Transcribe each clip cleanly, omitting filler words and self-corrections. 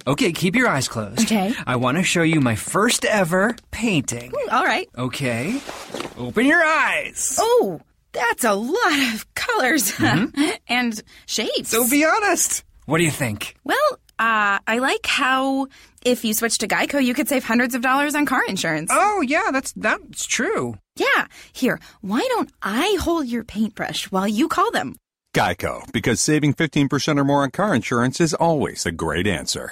Okay, keep your eyes closed. Okay. I want to show you my first ever painting. All right. Okay. Open your eyes. Oh, that's a lot of colors and shapes. So be honest. What do you think? Well, I like how if you switch to Geico, you could save hundreds of dollars on car insurance. Oh, yeah, that's true. Yeah. Here, why don't I hold your paintbrush while you call them? Geico, because saving 15% or more on car insurance is always a great answer.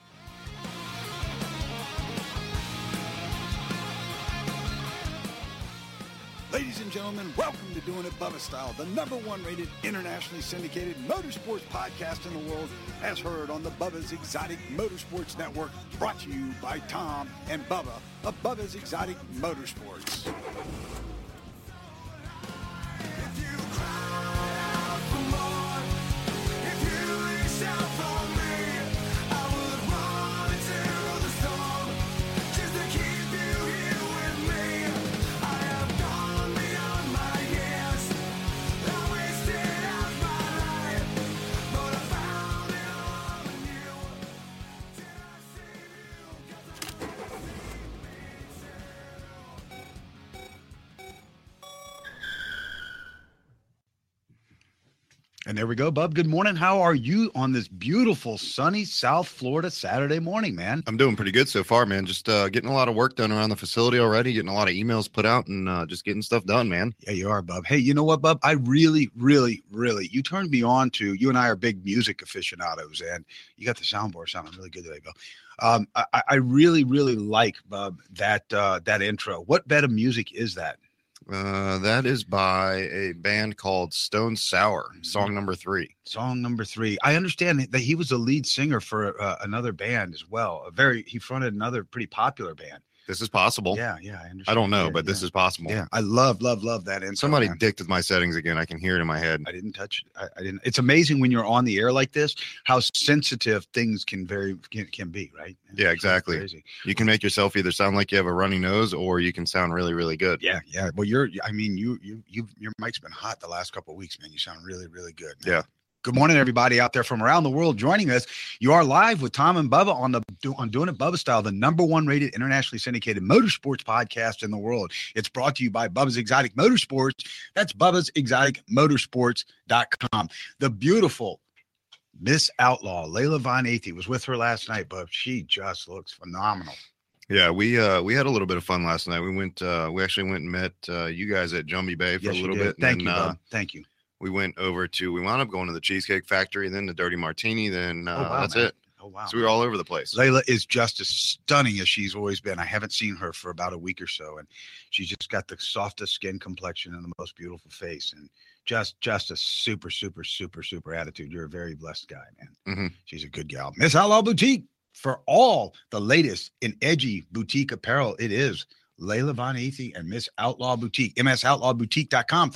Ladies and gentlemen, welcome to Doing It Bubba Style, the #1 rated internationally syndicated motorsports podcast in the world, as heard on the Bubba's Exotic Motorsports Network, brought to you by Tom and Bubba of Bubba's Exotic Motorsports. And there we go, Bub. Good morning. How are you on this beautiful, sunny South Florida Saturday morning, man? I'm doing pretty good so far, man. Just getting a lot of work done around the facility already, getting a lot of emails put out, and just getting stuff done, man. Yeah, you are, Bub. Hey, you know what, Bub? I really, you turned me on to, you and I are big music aficionados, and you got the soundboard sounding really good today, Bub. I really like, Bub, that intro. What bed of music is that? That is by a band called Stone Sour, song number 3. Song number 3. I understand that he was the lead singer for another band as well. He fronted another pretty popular band. This is possible. Yeah, I understand. I don't know, but this is possible. Yeah, I love that intro. Somebody dicked with my settings again. I can hear it in my head. I didn't touch it. I didn't. It's amazing when you're on the air like this, how sensitive things can be, right? Yeah, exactly. Crazy. You can make yourself either sound like you have a runny nose, or you can sound really, really good. Yeah. Well, your mic's been hot the last couple of weeks, man. You sound really, really good, man. Yeah. Good morning, everybody out there from around the world joining us. You are live with Tom and Bubba on Doing It Bubba Style, the #1 rated internationally syndicated motorsports podcast in the world. It's brought to you by Bubba's Exotic Motorsports. That's Bubba's Exotic Motorsports.com. The beautiful Miss Outlaw, Layla Von Athey, was with her last night, Bub. She just looks phenomenal. Yeah, we had a little bit of fun last night. We actually went and met you guys at Jumbie Bay for a little bit. Thank you, Bub. Thank you. We wound up going to the Cheesecake Factory, then the Dirty Martini, then that's man. it. Oh, wow. So we were all over the place. Layla is just as stunning as she's always been. I haven't seen her for about a week or so, and she's just got the softest skin complexion and the most beautiful face, and just a super attitude. You're a very blessed guy, man. Mm-hmm. She's a good gal. Miss Outlaw Boutique, for all the latest in edgy boutique apparel, it is Layla Von Athey and Miss Outlaw Boutique. MSOutlawBoutique.com,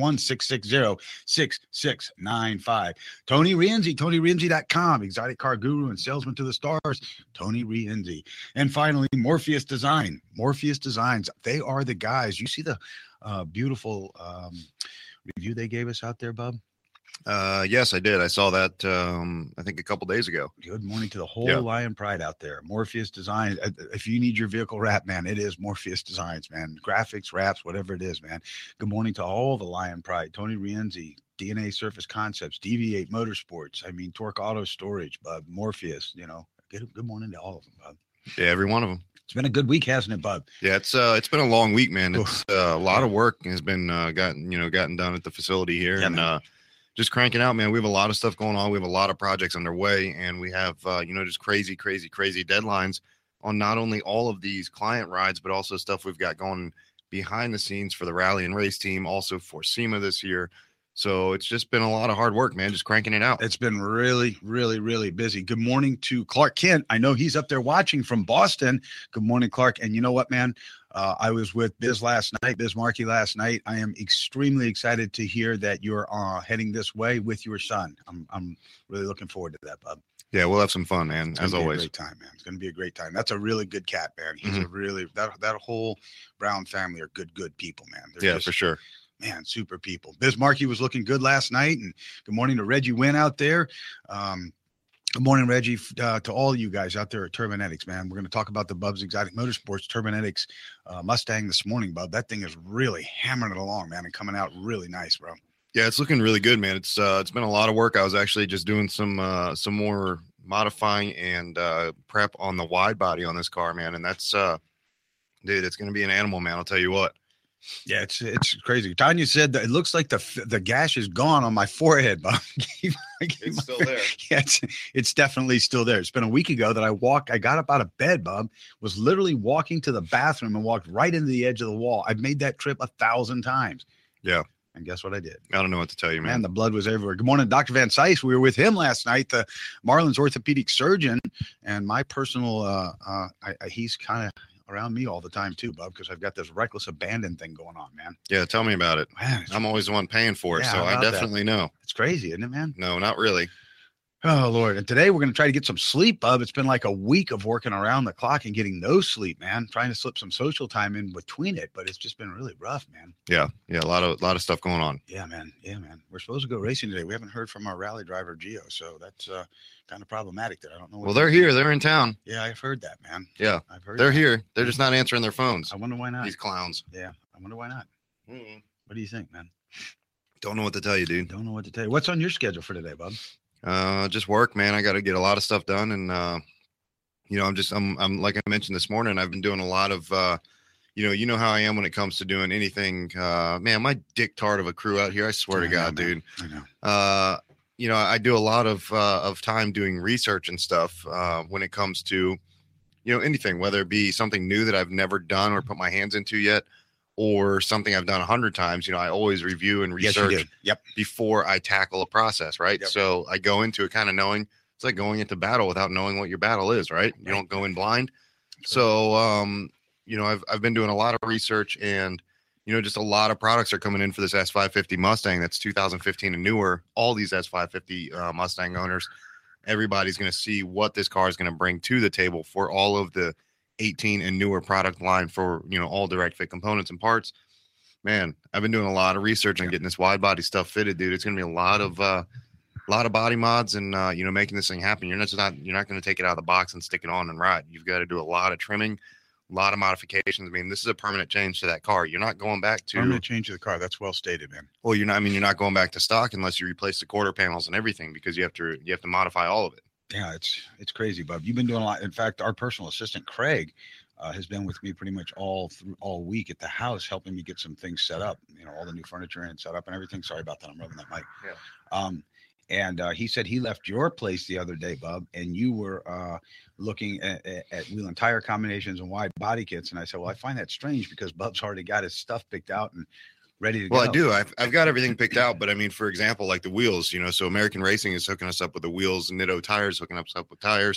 561-660-6695. Tony Rienzi, TonyRienzi.com, exotic car guru and salesman to the stars, Tony Rienzi. And finally, Morpheus Design. Morpheus Designs, they are the guys. You see the beautiful review they gave us out there, Bub? Yes, I did. I saw that, I think a couple days ago. Good morning to the whole Lion Pride out there. Morpheus Design. If you need your vehicle wrapped, man, it is Morpheus Designs, man. Graphics, wraps, whatever it is, man. Good morning to all the Lion Pride. Tony Rienzi, DNA Surface Concepts, DV8 Motorsports. I mean, Torque Auto Storage, Bub. Morpheus, good morning to all of them, Bub. Yeah, every one of them. It's been a good week, hasn't it, Bub? Yeah, it's been a long week, man. It's a lot of work has been gotten done at the facility here, and just cranking out, man. We have a lot of stuff going on. We have a lot of projects underway, and we have just crazy deadlines on not only all of these client rides, but also stuff we've got going behind the scenes for the rally and race team, also for SEMA this year. So it's just been a lot of hard work, man, just cranking it out. It's been really busy. Good morning to Clark Kent. I know he's up there watching from Boston. Good morning, Clark. And you know what, man? I was with Biz Markey last night. I am extremely excited to hear that you're heading this way with your son. I'm really looking forward to that, Bub. Yeah, we'll have some fun, man, as always. It's going to be a great time, man. It's going to be a great time. That's a really good cat, man. He's a really, that whole Brown family are good people, man. They're for sure. Man, super people. Biz Markey was looking good last night, and good morning to Reggie Wynn out there. Good morning, Reggie. To all you guys out there at Turbonetics, man. We're going to talk about the Bub's Exotic Motorsports Turbonetics Mustang this morning, Bub. That thing is really hammering it along, man, and coming out really nice, bro. Yeah, it's looking really good, man. It's been a lot of work. I was actually just doing some more modifying and prep on the wide body on this car, man. And that's dude, it's going to be an animal, man. I'll tell you what. Yeah, it's crazy. Tanya said that it looks like the gash is gone on my forehead, Bob. It's still there. Yeah, it's definitely still there. It's been a week ago that I got up out of bed, Bob, was literally walking to the bathroom and walked right into the edge of the wall. I've made that trip 1,000 times. Yeah. And guess what I did? I don't know what to tell you, man. The blood was everywhere. Good morning, Dr. Van Sice. We were with him last night, the Marlins orthopedic surgeon, and my personal, he's kind of around me all the time too, Bub, because I've got this reckless abandon thing going on, man. Yeah, tell me about it. Man, I'm always the one paying for it, so I definitely know. It's crazy, isn't it, man? No, not really. Oh, Lord. And today we're going to try to get some sleep, Bub. It's been like a week of working around the clock and getting no sleep, man. Trying to slip some social time in between it, but it's just been really rough, man. Yeah, a lot of stuff going on. Yeah, man. We're supposed to go racing today. We haven't heard from our rally driver, Gio, so that's kind of problematic there. I don't know. Well, they're here. They're in town. Yeah, I've heard that, man. Yeah, I've heard they're here. They're just not answering their phones. I wonder why not. These clowns. Yeah, I wonder why not. Mm-hmm. What do you think, man? Don't know what to tell you, dude. Don't know what to tell you. What's on your schedule for today, Bub? Just work, man. I got to get a lot of stuff done. And, I'm like I mentioned this morning, I've been doing a lot of, you know how I am when it comes to doing anything, man, my dick tart of a crew out here. I swear to God, dude. I know. I do a lot of time doing research and stuff, when it comes to, anything, whether it be something new that I've never done or put my hands into yet, or something I've done 100 times. I always review and research before I tackle a process. Right. Yep. So I go into it kind of knowing it's like going into battle without knowing what your battle is. Right. You don't go in blind. So, I've been doing a lot of research and, just a lot of products are coming in for this S550 Mustang. That's 2015 and newer. All these S550 Mustang owners, everybody's going to see what this car is going to bring to the table for all of the 18 and newer product line for, all direct fit components and parts. Man, I've been doing a lot of research on getting this wide body stuff fitted, dude. It's going to be a lot of body mods and, making this thing happen. You're not going to take it out of the box and stick it on and ride. You've got to do a lot of trimming, a lot of modifications. I mean, this is a permanent change to that car. You're not going back to permanent change to the car. That's well stated, man. Well, you're not going back to stock unless you replace the quarter panels and everything, because you have to modify all of it. Yeah, it's crazy, Bub. You've been doing a lot. In fact, our personal assistant, Craig, has been with me pretty much all week at the house, helping me get some things set up, all the new furniture and set up and everything. Sorry about that. I'm rubbing that mic. Yeah. And he said he left your place the other day, Bub, and you were looking at wheel and tire combinations and wide body kits. And I said, well, I find that strange because Bub's already got his stuff picked out and ready to go. Well, I do. I've got everything picked out, but I mean, for example, like the wheels, so American Racing is hooking us up with the wheels, Nitto Tires hooking us up with tires.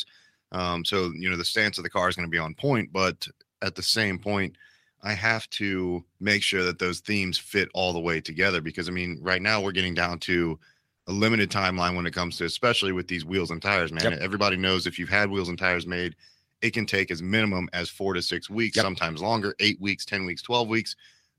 So, the stance of the car is going to be on point, but at the same point, I have to make sure that those themes fit all the way together, because I mean, right now we're getting down to a limited timeline when it comes to, especially with these wheels and tires, man. Yep. Everybody knows if you've had wheels and tires made, it can take as minimum as 4 to 6 weeks, sometimes longer, 8 weeks, 10 weeks, 12 weeks.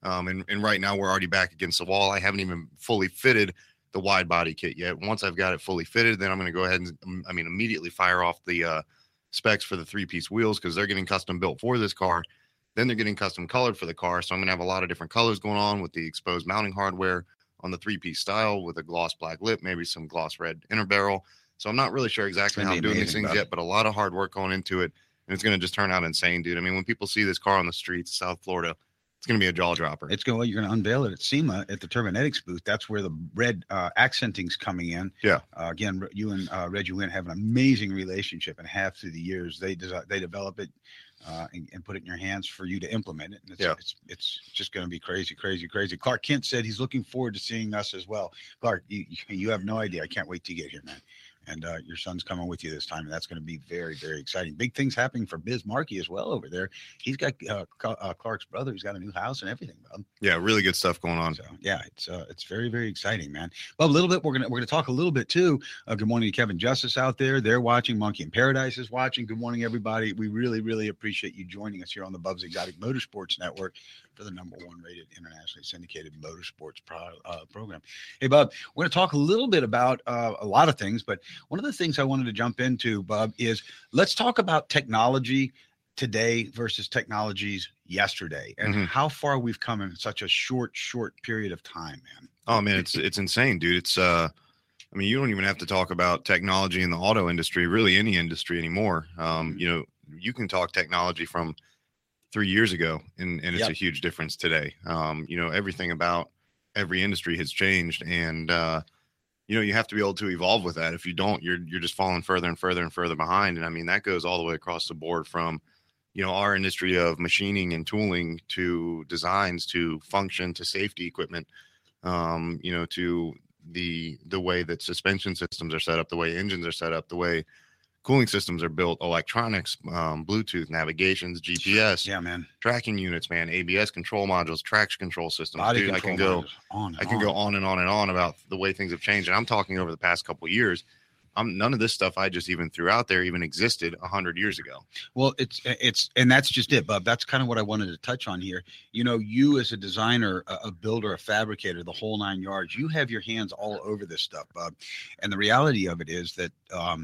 And right now we're already back against the wall. I haven't even fully fitted the wide body kit yet. Once I've got it fully fitted, then I'm going to go ahead and immediately fire off the specs for the 3-piece wheels, because they're getting custom built for this car. Then they're getting custom colored for the car. So I'm going to have a lot of different colors going on with the exposed mounting hardware on the 3-piece style with a gloss black lip, maybe some gloss red inner barrel. So I'm not really sure exactly how I'm doing these things yet, but a lot of hard work going into it. And it's going to just turn out insane, dude. I mean, when people see this car on the streets of South Florida, it's going to be a jaw dropper. You're going to unveil it at SEMA at the Turbonetics booth. That's where the red accenting's coming in. Yeah. Again, you and Reggie Wynn have an amazing relationship, and have through the years they develop it and put it in your hands for you to implement it. And it's just going to be crazy, crazy, crazy. Clark Kent said he's looking forward to seeing us as well. Clark, you have no idea. I can't wait to get here, man. And your son's coming with you this time, and that's going to be very, very exciting. Big things happening for Biz Markie as well over there. He's got Clark's brother. He's got a new house and everything, Bob. Yeah, really good stuff going on. So yeah, it's very, very exciting, man. Well, a little bit we're gonna talk a little bit too. Good morning to Kevin Justice out there. They're watching. Monkey in Paradise is watching. Good morning, everybody. We really, really appreciate you joining us here on the Bub's Exotic Motorsports Network to the number one rated internationally syndicated motorsports program. Hey, Bub, we're going to talk a little bit about a lot of things, but one of the things I wanted to jump into, Bub, is let's talk about technology today versus technologies yesterday and how far we've come in such a short period of time, man. Oh man, it's insane, dude. It's I mean, you don't even have to talk about technology in the auto industry, really any industry anymore. You know, you can talk technology from 3 years ago and it's a huge difference today. You know, everything about every industry has changed, and you know, you have to be able to evolve with that. If you don't, you're just falling further and further and further behind. And I mean, that goes all the way across the board from, you know, our industry of machining and tooling to designs to function to safety equipment, you know, to the way that suspension systems are set up, the way engines are set up, the way cooling systems are built, electronics, Bluetooth, navigations, GPS, tracking units, man, ABS control modules, traction control systems. Dude, I can go on and on about the way things have changed. And I'm talking over the past couple of years. None of this stuff I just even threw out there even existed 100 years ago. Well, it's and that's just it, Bub. That's kind of what I wanted to touch on here. You know, you as a designer, a builder, a fabricator, the whole 9 yards, you have your hands all over this stuff, Bub. And the reality of it is that,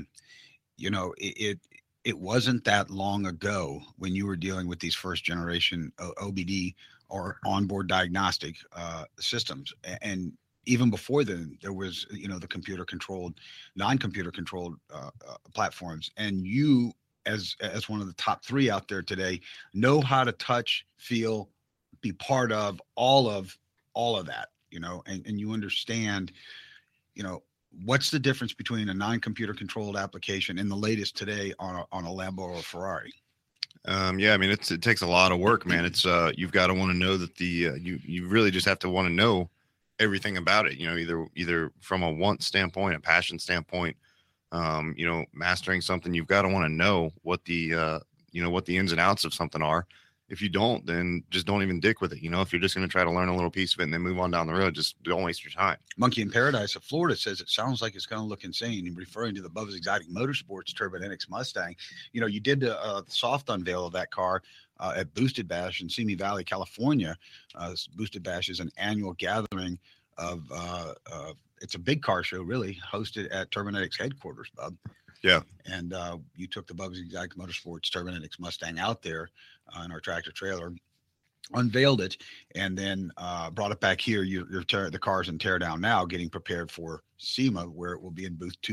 you know, it wasn't that long ago when you were dealing with these first generation OBD or onboard diagnostic systems. And even before then, there was, you know, the computer controlled, non-computer controlled platforms. And you, as one of the top three out there today, know how to touch, feel, be part of all of that, you know, and you understand, you know, what's the difference between a non-computer controlled application and the latest today on a Lambo or a Ferrari? Yeah, I mean, it takes a lot of work, man. It's you've got to want to know that you really just have to want to know everything about it, you know, either from a want standpoint, a passion standpoint, you know, mastering something, you've got to want to know what the you know, what the ins and outs of something are. If you don't, then just don't even dick with it. You know, if you're just going to try to learn a little piece of it and then move on down the road, just don't waste your time. Monkey in Paradise of Florida says it sounds like it's going to look insane. And referring to the Bubba's Exotic Motorsports Turbonetics Mustang, you know, you did the soft unveil of that car at Boosted Bash in Simi Valley, California. Boosted Bash is an annual gathering of it's a big car show, really, hosted at Turbonetics headquarters, Bub. Yeah. And you took the Bubba's Exotic Motorsports Turbonetics Mustang out there in our tractor trailer, unveiled it, and then brought it back here. The car's in tear down now, getting prepared for SEMA, where it will be in booth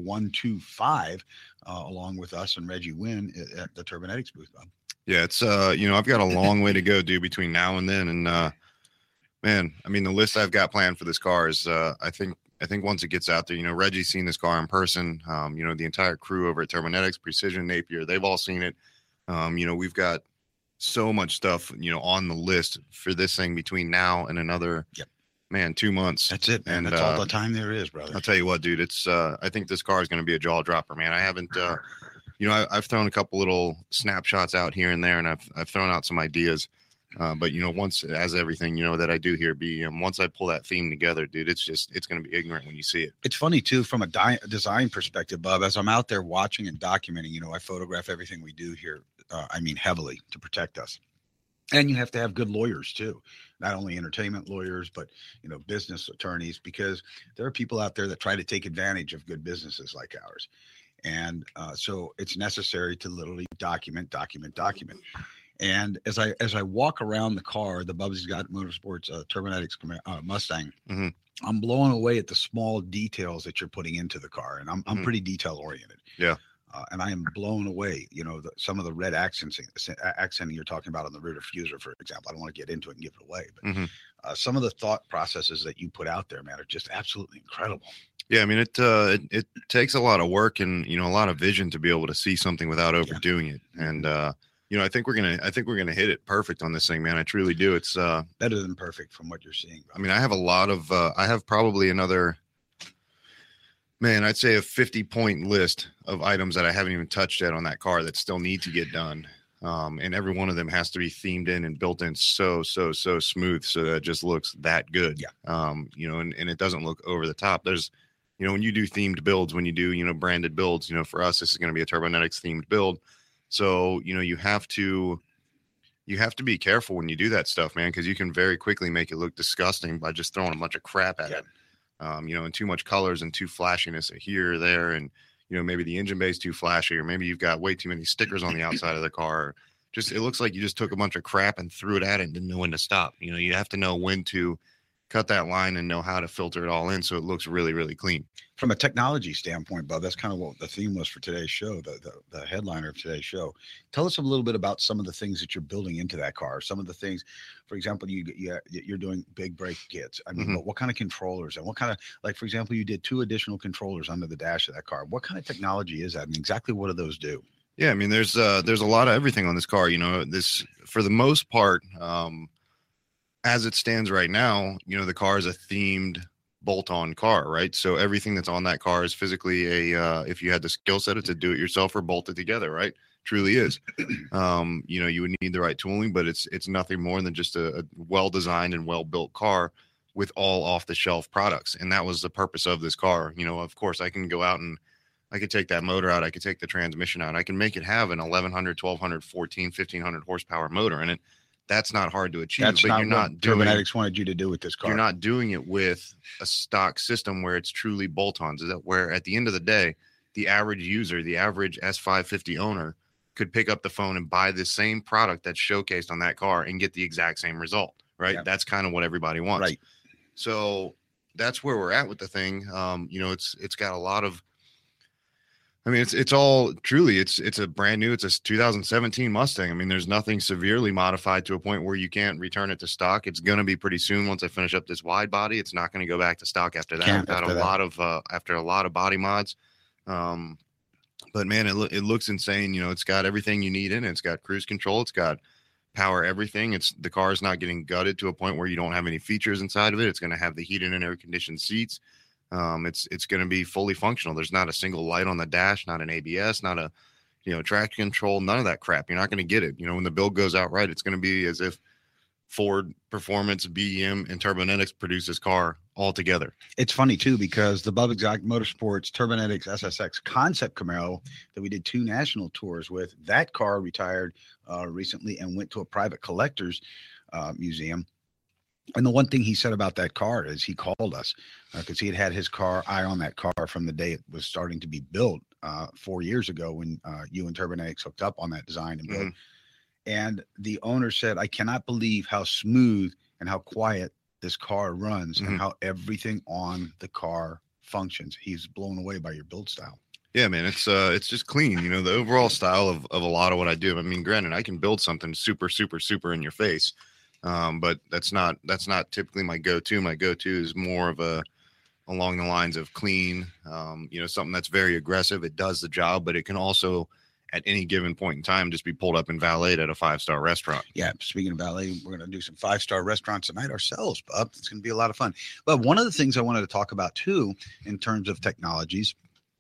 24125, along with us and Reggie Wynn at the Turbonetics booth, Bob. Yeah, it's you know, I've got a long way to go, dude, between now and then. And man, I mean, the list I've got planned for this car is I think once it gets out there, you know, Reggie's seen this car in person. You know, the entire crew over at Turbonetics, Precision, Napier, they've all seen it. You know, we've got so much stuff, you know, on the list for this thing between now and another, 2 months. That's it, man. And that's all the time there is, brother. I'll tell you what, dude, it's I think this car is going to be a jaw dropper, man. I haven't, you know, I've thrown a couple little snapshots out here and there, and I've thrown out some ideas. But you know, once, as everything, you know, that I do here, once I pull that theme together, dude, it's going to be ignorant when you see it. It's funny too, from a design perspective, Bub, as I'm out there watching and documenting, you know, I photograph everything we do here. I mean, heavily to protect us. And you have to have good lawyers too, not only entertainment lawyers, but, you know, business attorneys, because there are people out there that try to take advantage of good businesses like ours. And so it's necessary to literally document. And as I walk around the car, the Bubba's Exotic Motorsports Turbonetics Mustang, I'm blown away at the small details that you're putting into the car. And I'm pretty detail oriented. Yeah. And I am blown away, you know, some of the red accenting you're talking about on the rear diffuser, for example. I don't want to get into it and give it away, but some of the thought processes that you put out there, man, are just absolutely incredible. Yeah, I mean, it takes a lot of work and, you know, a lot of vision to be able to see something without overdoing it. And you know, I think we're gonna hit it perfect on this thing, man. I truly do. It's better than perfect from what you're seeing, bro. I mean, I have a lot of I have probably another, man, I'd say a 50-point list of items that I haven't even touched yet on that car that still need to get done. And every one of them has to be themed in and built in so smooth, so that it just looks that good. Yeah. You know, and it doesn't look over the top. There's, you know, when you do themed builds, when you do, you know, branded builds, you know, for us, this is going to be a Turbonetics themed build. So, you know, you have to you have to be careful when you do that stuff, man, because you can very quickly make it look disgusting by just throwing a bunch of crap at it. And too much colors and too flashiness here or there. And, maybe the engine bay is too flashy, or maybe you've got way too many stickers on the outside of the car. It looks like you just took a bunch of crap and threw it at it and didn't know when to stop. You have to know when to cut that line and know how to filter it all in so it looks really, really clean. From a technology standpoint, Bob, that's kind of what the theme was for today's show, the headliner of today's show. Tell us a little bit about some of the things that you're building into that car. Some of the things, for example, you're doing big brake kits. I mean, what kind of controllers and what kind of, like, for example, you did 2 additional controllers under the dash of that car. What kind of technology is that, and exactly what do those do? Yeah, I mean, there's a lot of everything on this car. This, for the most part, as it stands right now, the car is a themed bolt-on car, right? So everything that's on that car is physically if you had the skill set, it's a do-it-yourself or bolted together, right? Truly is. You would need the right tooling, but it's nothing more than just a well-designed and well-built car with all off-the-shelf products. And that was the purpose of this car. Of course, I can go out and I could take that motor out. I could take the transmission out. I can make it have an 1100, 1200, 14, 1500 horsepower motor in it. That's not hard to achieve. That's but not you're what not doing Turbonetics wanted you to do with this car. You're not doing it with a stock system where it's truly bolt-ons. Where at the end of the day, the average user, the average S550 owner could pick up the phone and buy the same product that's showcased on that car and get the exact same result, right? Yeah. That's kind of what everybody wants. Right. So that's where we're at with the thing. It's got a lot of, it's all truly, it's a brand new, it's a 2017 Mustang. I mean, there's nothing severely modified to a point where you can't return it to stock. It's going to be pretty soon. Once I finish up this wide body, it's not going to go back to stock after that. After a lot of body mods. But man, it looks insane. It's got everything you need in it. It's got cruise control. It's got power, everything. The car is not getting gutted to a point where you don't have any features inside of it. It's going to have the heated and air conditioned seats. It's going to be fully functional. There's not a single light on the dash, not an ABS, not a, traction control, none of that crap. You're not going to get it. When the build goes out right, it's going to be as if Ford Performance, BEM, and Turbonetics produce this car all together. It's funny too, because the Bubba Exotic Motorsports Turbonetics SSX Concept Camaro that we did 2 national tours with, that car retired recently and went to a private collector's museum. And the one thing he said about that car is he called us because he had his eye on that car from the day it was starting to be built 4 years ago when you and Turbonetics hooked up on that design and build. Mm-hmm. And the owner said, I cannot believe how smooth and how quiet this car runs and how everything on the car functions. He's blown away by your build style. Yeah, man, it's just clean. The overall style of a lot of what I do. I mean, granted, I can build something super, super, super in your face. But that's not typically my go-to. My go-to is more of along the lines of clean, something that's very aggressive. It does the job, but it can also at any given point in time just be pulled up and valeted at a 5-star restaurant. Yeah, speaking of valet, we're going to do some 5-star restaurants tonight ourselves, Bub. It's going to be a lot of fun. But one of the things I wanted to talk about too, in terms of technologies,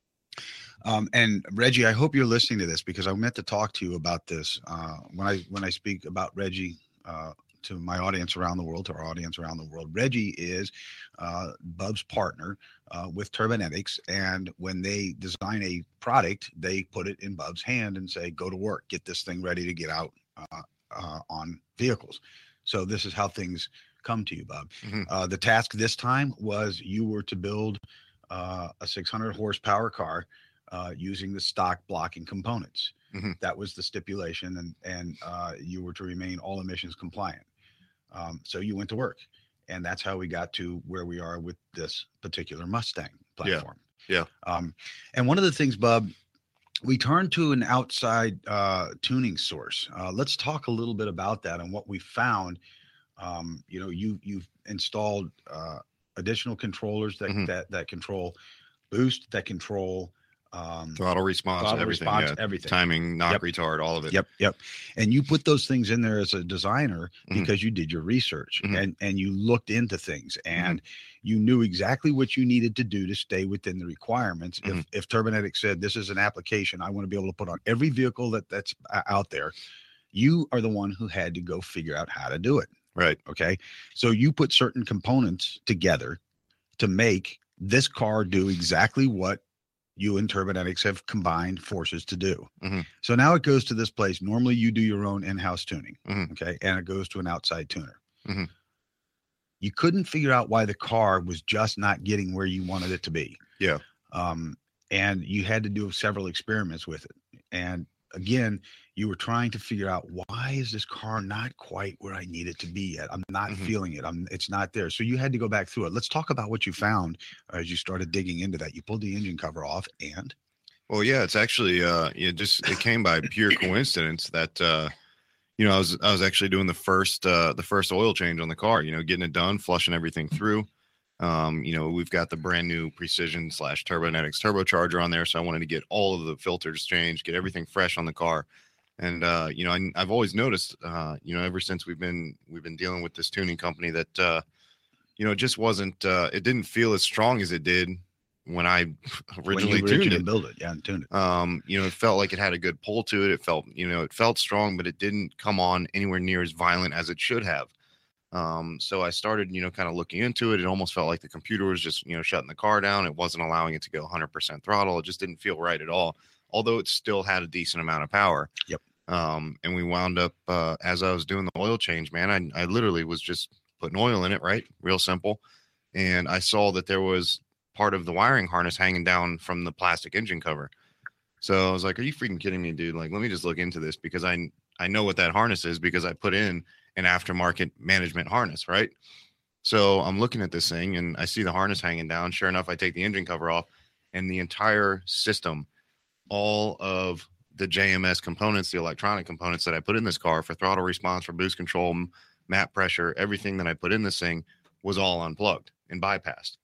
and Reggie, I hope you're listening to this because I meant to talk to you about this when I speak about Reggie. To my audience around the world, to our audience around the world. Reggie is Bub's partner with Turbonetics, and when they design a product, they put it in Bub's hand and say, go to work, get this thing ready to get out on vehicles. So this is how things come to you, Bub. Mm-hmm. The task this time was you were to build a 600 horsepower car using the stock blocking components. Mm-hmm. That was the stipulation, and you were to remain all emissions compliant. So you went to work, and that's how we got to where we are with this particular Mustang platform. Yeah. And one of the things, Bub, we turned to an outside tuning source. Let's talk a little bit about that and what we found. You've installed additional controllers that control boost, that control throttle response, everything, timing, knock, retard, all of it. Yep. And you put those things in there as a designer because you did your research and you looked into things and you knew exactly what you needed to do to stay within the requirements. If Turbonetics said this is an application I want to be able to put on every vehicle that's out there, you are the one who had to go figure out how to do it. Right. Okay. So you put certain components together to make this car do exactly what you and Turbonetics have combined forces to do. Mm-hmm. So now it goes to this place. Normally you do your own in-house tuning. Mm-hmm. Okay. And it goes to an outside tuner. Mm-hmm. You couldn't figure out why the car was just not getting where you wanted it to be. Yeah. And you had to do several experiments with it. And again, you were trying to figure out, why is this car not quite where I need it to be yet? I'm not feeling it. It's not there. So you had to go back through it. Let's talk about what you found as you started digging into that. You pulled the engine cover off and. Well, yeah, it's actually, it came by pure coincidence that, I was actually doing the first oil change on the car, getting it done, flushing everything through. We've got the brand new Precision / Turbonetics turbocharger on there. So I wanted to get all of the filters changed, get everything fresh on the car. And, I've always noticed, ever since we've been dealing with this tuning company that, it just wasn't, it didn't feel as strong as it did when I originally tuned it. Build it. Yeah. And tuned it. It felt like it had a good pull to it. It felt strong, but it didn't come on anywhere near as violent as it should have. So I started, kind of looking into it. It almost felt like the computer was just, shutting the car down. It wasn't allowing it to go 100% throttle. It just didn't feel right at all, although it still had a decent amount of power. Yep. And we wound up, as I was doing the oil change, man, I literally was just putting oil in it, right? Real simple. And I saw that there was part of the wiring harness hanging down from the plastic engine cover. So I was like, are you freaking kidding me, dude? Like, let me just look into this, because I know what that harness is, because I put in an aftermarket management harness, right? So I'm looking at this thing and I see the harness hanging down. Sure enough, I take the engine cover off, and the entire system, all of the JMS components, the electronic components that I put in this car for throttle response, for boost control, map pressure, everything that I put in this thing was all unplugged and bypassed.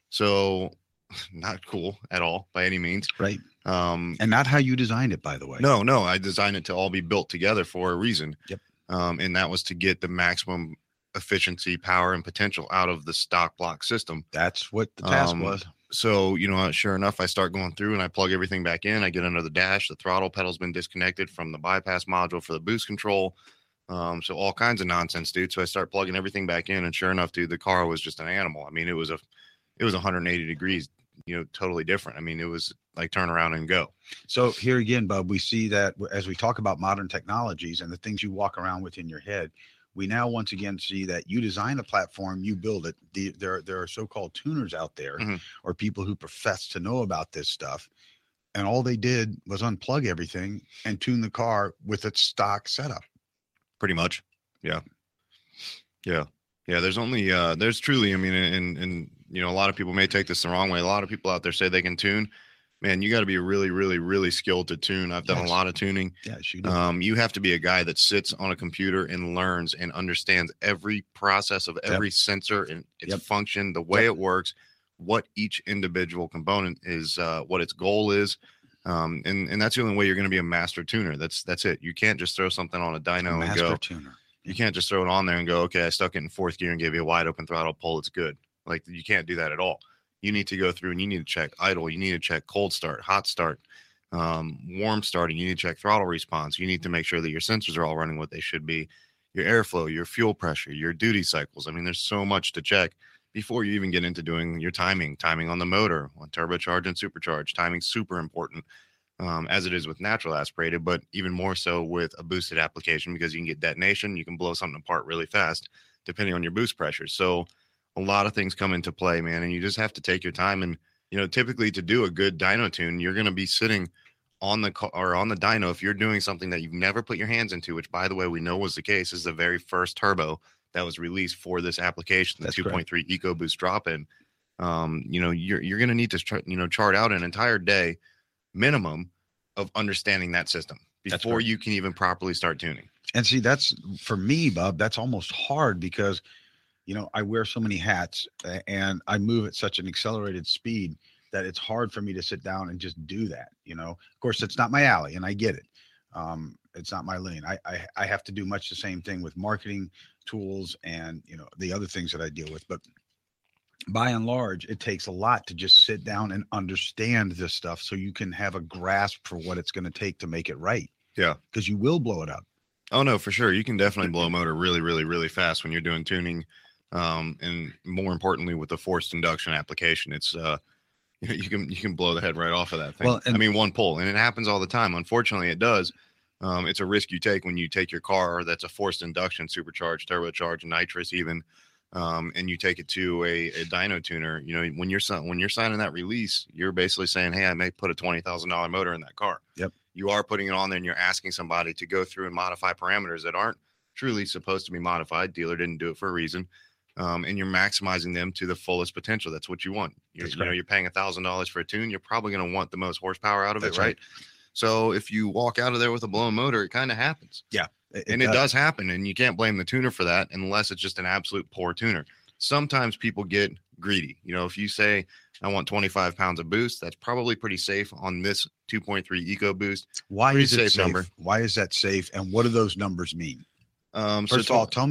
So not cool at all by any means. Right. And not how you designed it, by the way. No, I designed it to all be built together for a reason. Yep. And that was to get the maximum efficiency, power, and potential out of the stock block system. That's what the task was. So, sure enough, I start going through and I plug everything back in. I get under the dash. The throttle pedal's been disconnected from the bypass module for the boost control. So all kinds of nonsense, dude. So I start plugging everything back in, and sure enough, dude, the car was just an animal. I mean, it was 180 degrees, totally different. I mean, it was like turn around and go. So here again, Bub, we see that as we talk about modern technologies and the things you walk around with in your head, we now once again see that you design a platform, you build it. There are so-called tuners out there, or people who profess to know about this stuff, and all they did was unplug everything and tune the car with its stock setup. Pretty much. Yeah. There's only, there's truly, I mean, and a lot of people may take this the wrong way. A lot of people out there say they can tune. Man, you got to be really, really, really skilled to tune. I've done a lot of tuning. Yes, you do. You have to be a guy that sits on a computer and learns and understands every process of every sensor and its function, the way it works, what each individual component is, what its goal is. And that's the only way you're going to be a master tuner. That's it. You can't just throw something on a dyno and go. Tuner. You can't just throw it on there and go, okay, I stuck it in fourth gear and gave you a wide open throttle pull. It's good. Like, you can't do that at all. You need to go through and you need to check idle. You need to check cold start, hot start, warm starting. You need to check throttle response. You need to make sure that your sensors are all running what they should be. Your airflow, your fuel pressure, your duty cycles. I mean, there's so much to check before you even get into doing your timing on the motor, on turbocharge and supercharge. Timing's super important, as it is with natural aspirated, but even more so with a boosted application, because you can get detonation. You can blow something apart really fast depending on your boost pressure. So a lot of things come into play, man, and you just have to take your time. And, typically to do a good dyno tune, you're going to be sitting on the car or on the dyno. If you're doing something that you've never put your hands into, which, by the way, we know was the case, is the very first turbo that was released for this application, the 2.3 EcoBoost drop-in. You're going to need to chart out an entire day minimum of understanding that system before you can even properly start tuning. And see, that's, for me, Bob, that's almost hard because I wear so many hats and I move at such an accelerated speed that it's hard for me to sit down and just do that. Of course, it's not my alley, and I get it. It's not my lane. I have to do much the same thing with marketing tools and, the other things that I deal with. But by and large, it takes a lot to just sit down and understand this stuff so you can have a grasp for what it's going to take to make it right. Yeah. Because you will blow it up. Oh, no, for sure. You can definitely blow a motor really, really, really fast when you're doing tuning. And more importantly, with the forced induction application, it's you can blow the head right off of that thing. Well, and- one pull, and it happens all the time. Unfortunately, it does. It's a risk you take when you take your car that's a forced induction, supercharged, turbocharged, nitrous even, and you take it to a dyno tuner. When you're signing that release, you're basically saying, hey, I may put a $20,000 motor in that car. Yep. You are putting it on there, and you're asking somebody to go through and modify parameters that aren't truly supposed to be modified. Dealer didn't do it for a reason. And you're maximizing them to the fullest potential. That's what you want. You're paying $1,000 for a tune. You're probably going to want the most horsepower out of it, right? So if you walk out of there with a blown motor, it kind of happens. Yeah. It does happen. And you can't blame the tuner for that unless it's just an absolute poor tuner. Sometimes people get greedy. If you say, I want 25 pounds of boost, that's probably pretty safe on this 2.3 EcoBoost. Why is it safe? Number. Why is that safe? And what do those numbers mean? First of all, tell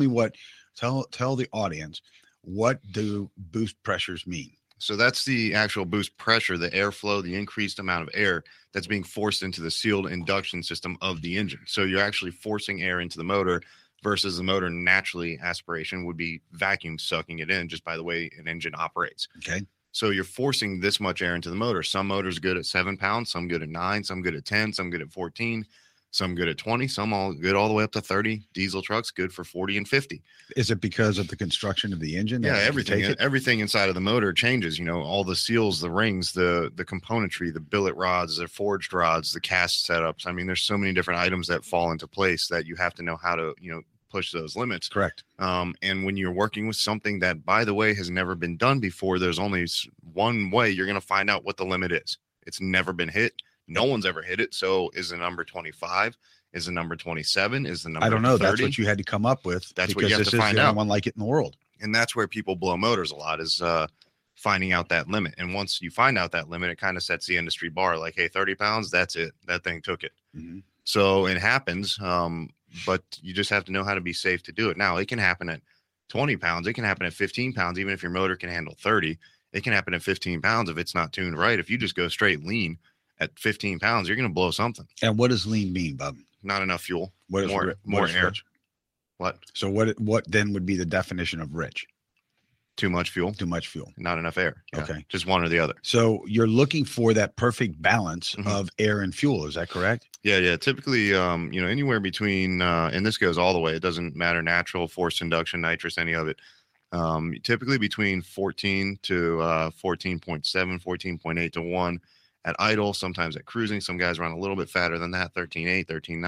the audience, what do boost pressures mean? So that's the actual boost pressure, the airflow, the increased amount of air that's being forced into the sealed induction system of the engine. So you're actually forcing air into the motor versus the motor naturally aspiration would be vacuum sucking it in just by the way an engine operates. Okay. So you're forcing this much air into the motor. Some motors good at 7 pounds, some good at 9, some good at 10, some good at 14. Some good at 20, some all good all the way up to 30. Diesel trucks good for 40 and 50. Is it because of the construction of the engine? Yeah, everything inside of the motor changes. All the seals, the rings, the componentry, the billet rods, the forged rods, the cast setups. There's so many different items that fall into place that you have to know how to push those limits. Correct. And when you're working with something that, by the way, has never been done before, there's only one way you're going to find out what the limit is. It's never been hit. No one's ever hit it. So is the number 25? Is the number 27? Is the number I don't know. 30? That's what you had to come up with. That's what you have to find out. Because this is the only one like it in the world. And that's where people blow motors a lot is finding out that limit. And once you find out that limit, it kind of sets the industry bar like, hey, 30 pounds, that's it. That thing took it. Mm-hmm. So it happens. But you just have to know how to be safe to do it. Now, it can happen at 20 pounds. It can happen at 15 pounds, even if your motor can handle 30. It can happen at 15 pounds if it's not tuned right. If you just go straight lean at 15 pounds, you're going to blow something. And what does lean mean, Bob? Not enough fuel. What is more air? Rich? What? So what then would be the definition of rich? Too much fuel. Too much fuel. Not enough air. Yeah, okay. Just one or the other. So you're looking for that perfect balance of air and fuel. Is that correct? Yeah. Typically, anywhere between, and this goes all the way. It doesn't matter, natural, forced induction, nitrous, any of it. Typically between 14 to 14.7, 14.8 to 1 at idle, sometimes at cruising. Some guys run a little bit fatter than that, 13.8,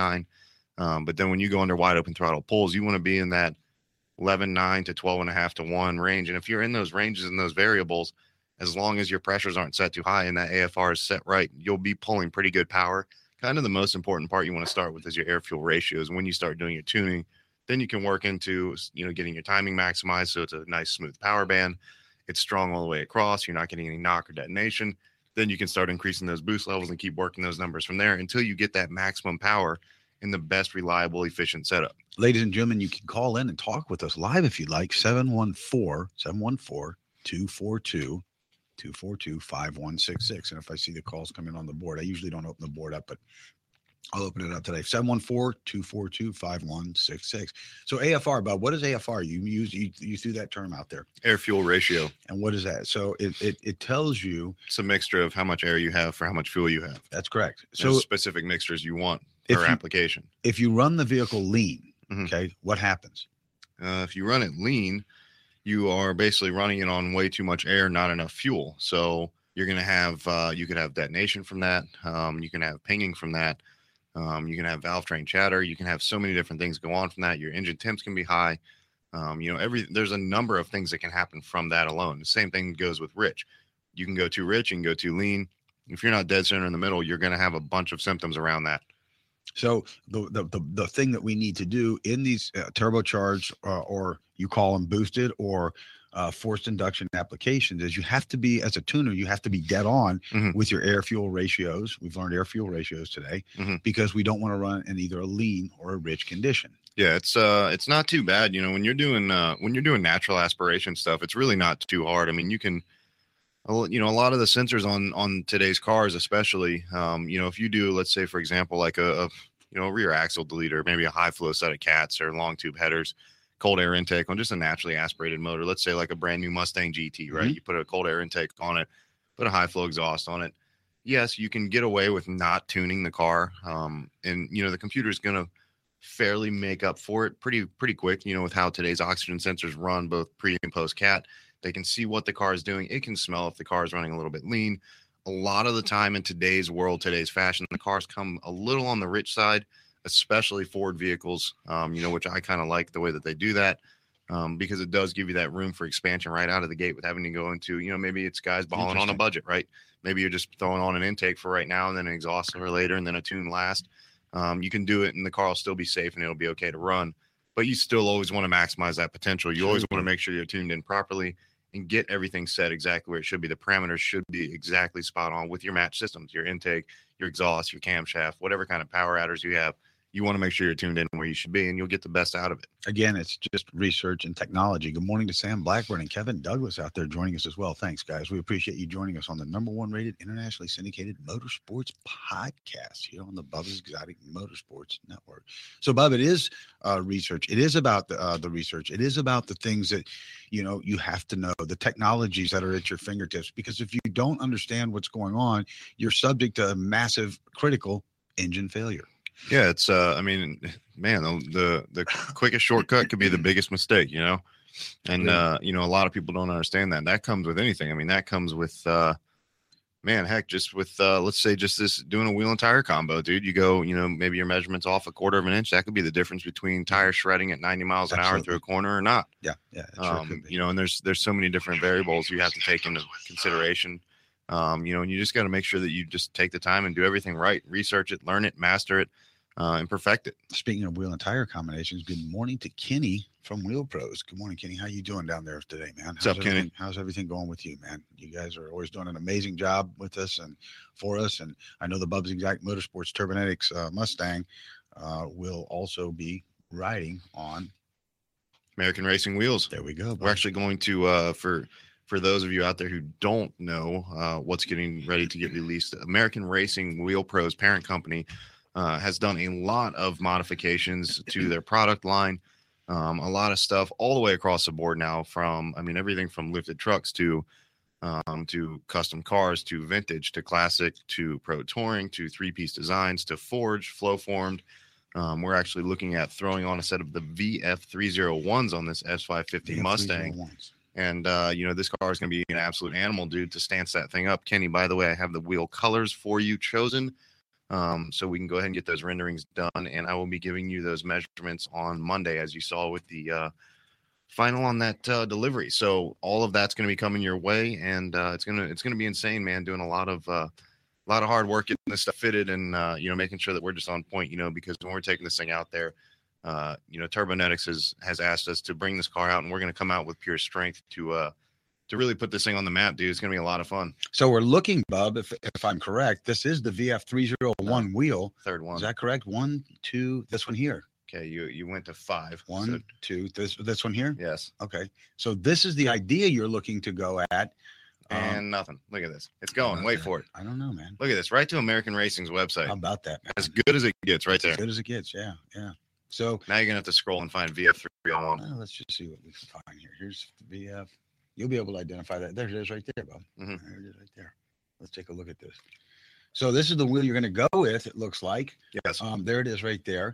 13.9. But then when you go under wide open throttle pulls, you want to be in that 11.9 to 12.5 to 1 range. And if you're in those ranges and those variables, as long as your pressures aren't set too high and that AFR is set right, you'll be pulling pretty good power. Kind of the most important part you want to start with is your air fuel ratios. When you start doing your tuning, then you can work into, getting your timing maximized. So it's a nice smooth power band. It's strong all the way across. You're not getting any knock or detonation. Then you can start increasing those boost levels and keep working those numbers from there until you get that maximum power in the best reliable, efficient setup. Ladies and gentlemen, you can call in and talk with us live if you'd like. 714-242-5166. And if I see the calls coming on the board, I usually don't open the board up, but I'll open it up today. 714-242-5166. So AFR, Bob, what is AFR? You threw that term out there. Air fuel ratio. And what is that? So it tells you. It's a mixture of how much air you have for how much fuel you have. That's correct. There's So specific mixtures you want per application. If you run the vehicle lean, okay, what happens? If you run it lean, you are basically running it on way too much air, not enough fuel. So you're going to have, you could have detonation from that. You can have pinging from that. You can have valve train chatter. You can have so many different things go on from that. Your engine temps can be high. There's a number of things that can happen from that alone. The same thing goes with rich. You can go too rich, you can go too lean. If you're not dead center in the middle, you're going to have a bunch of symptoms around that. So the thing that we need to do in these turbocharged or you call them boosted or forced induction applications is you have to be, as a tuner, you have to be dead on with your air fuel ratios. We've learned air fuel ratios today because we don't want to run in either a lean or a rich condition. Yeah, it's not too bad. When you're doing natural aspiration stuff, it's really not too hard. I mean, you can, a lot of the sensors on today's cars, especially, if you do, let's say, for example, like a rear axle deleter, maybe a high flow set of cats or long tube headers, cold air intake on just a naturally aspirated motor. Let's say like a brand new Mustang GT, right? You put a cold air intake on it, put a high flow exhaust on it. Yes, you can get away with not tuning the car. And, the computer is going to fairly make up for it pretty quick, with how today's oxygen sensors run both pre and post cat. They can see what the car is doing. It can smell if the car is running a little bit lean. A lot of the time in today's world, today's fashion, the cars come a little on the rich side, especially Ford vehicles, which I kind of like the way that they do that, because it does give you that room for expansion right out of the gate with having to go into, maybe it's guys balling on a budget, right? Maybe you're just throwing on an intake for right now and then an exhaust for later and then a tune last. You can do it and the car will still be safe and it'll be okay to run, but you still always want to maximize that potential. You always want to make sure you're tuned in properly and get everything set exactly where it should be. The parameters should be exactly spot on with your match systems, your intake, your exhaust, your camshaft, whatever kind of power adders you have. You want to make sure you're tuned in where you should be and you'll get the best out of it. Again, it's just research and technology. Good morning to Sam Blackburn and Kevin Douglas out there joining us as well. Thanks, guys. We appreciate you joining us on the #1 rated internationally syndicated motorsports podcast here on the Bubba's Exotic Motorsports Network. So, Bub, it is research. It is about the research. It is about the things that, you have to know, the technologies that are at your fingertips, because if you don't understand what's going on, you're subject to a massive critical engine failure. Yeah, it's man, the quickest shortcut could be the biggest mistake, and a lot of people don't understand that. That comes with anything. I mean, that comes with just with let's say just this doing a wheel and tire combo, dude. You go, maybe your measurements off a quarter of an inch. That could be the difference between tire shredding at 90 miles an hour through a corner or not. Yeah, sure could be. And there's so many different variables you have to take into consideration. And you just got to make sure that you just take the time and do everything right, research it, learn it, master it. And perfect it. Speaking of wheel and tire combinations, good morning to Kenny from Wheel Pros. Good morning, Kenny. How you doing down there today, man? What's up, Kenny? How's everything going with you, man? You guys are always doing an amazing job with us and for us. And I know the Bubba's Exact Motorsports Turbonetics Mustang will also be riding on American Racing wheels. There we go. We're actually going to for those of you out there who don't know what's getting ready to get released, American Racing Wheel Pros parent company has done a lot of modifications to their product line, a lot of stuff all the way across the board now, from everything from lifted trucks to custom cars to vintage to classic to pro touring to 3-piece designs to forged, flow formed. We're actually looking at throwing on a set of the VF301s on this S550 Mustang. And, this car is going to be an absolute animal, dude, to stance that thing up. Kenny, by the way, I have the wheel colors for you chosen. So we can go ahead and get those renderings done, and I will be giving you those measurements on Monday, as you saw with the final on that delivery. So all of that's going to be coming your way, and it's gonna be insane, man. Doing a lot of hard work getting this stuff fitted, and making sure that we're just on point, because when we're taking this thing out there, Turbonetics has asked us to bring this car out, and we're going to come out with pure strength to really put this thing on the map, dude. It's going to be a lot of fun. So we're looking, Bub, if I'm correct, this is the VF301 wheel. Third one. Is that correct? 1, 2, this one here. Okay, you went to 5. 1, 2, this one here? Yes. Okay. So this is the idea you're looking to go at. And nothing. Look at this. It's going. Wait for it. I don't know, man. Look at this. Right to American Racing's website. How about that, man? As good as it gets right there. As good as it gets, yeah. So now you're going to have to scroll and find VF301. Well, let's just see what we can find here. Here's the VF. You'll be able to identify that. There it is right there, Bob. Mm-hmm. There it is right there. Let's take a look at this. So this is the wheel you're going to go with, it looks like. Yes. There it is right there.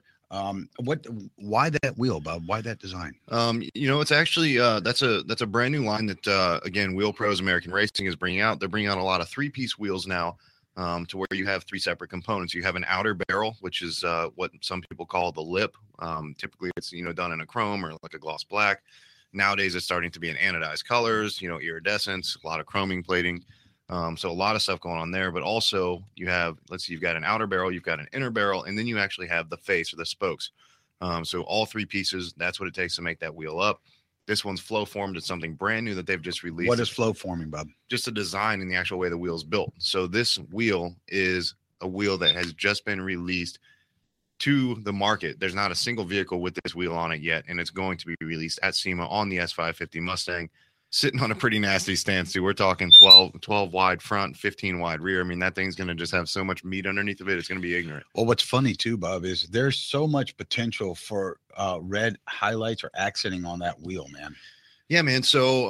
Why that wheel, Bob? Why that design? It's actually that's a brand new line that again, Wheel Pros American Racing is bringing out. They're bringing out a lot of 3-piece wheels now, to where you have 3 separate components. You have an outer barrel, which is what some people call the lip. Typically it's done in a chrome or like a gloss black. Nowadays, it's starting to be in anodized colors, iridescence, a lot of chroming plating. So a lot of stuff going on there. But also you have, you've got an outer barrel, you've got an inner barrel, and then you actually have the face or the spokes. So all 3 pieces, that's what it takes to make that wheel up. This one's flow formed. It's something brand new that they've just released. What is flow forming, Bob? Just a design in the actual way the wheel's built. So this wheel is a wheel that has just been released to the market. There's not a single vehicle with this wheel on it yet, and it's going to be released at SEMA on the S550 Mustang, sitting on a pretty nasty stance too. We're talking 12 wide front, 15 wide rear. I mean, that thing's going to just have so much meat underneath of it. It's going to be ignorant. Well, what's funny too, Bob, is there's so much potential for red highlights or accenting on that wheel, man. Yeah, man. So,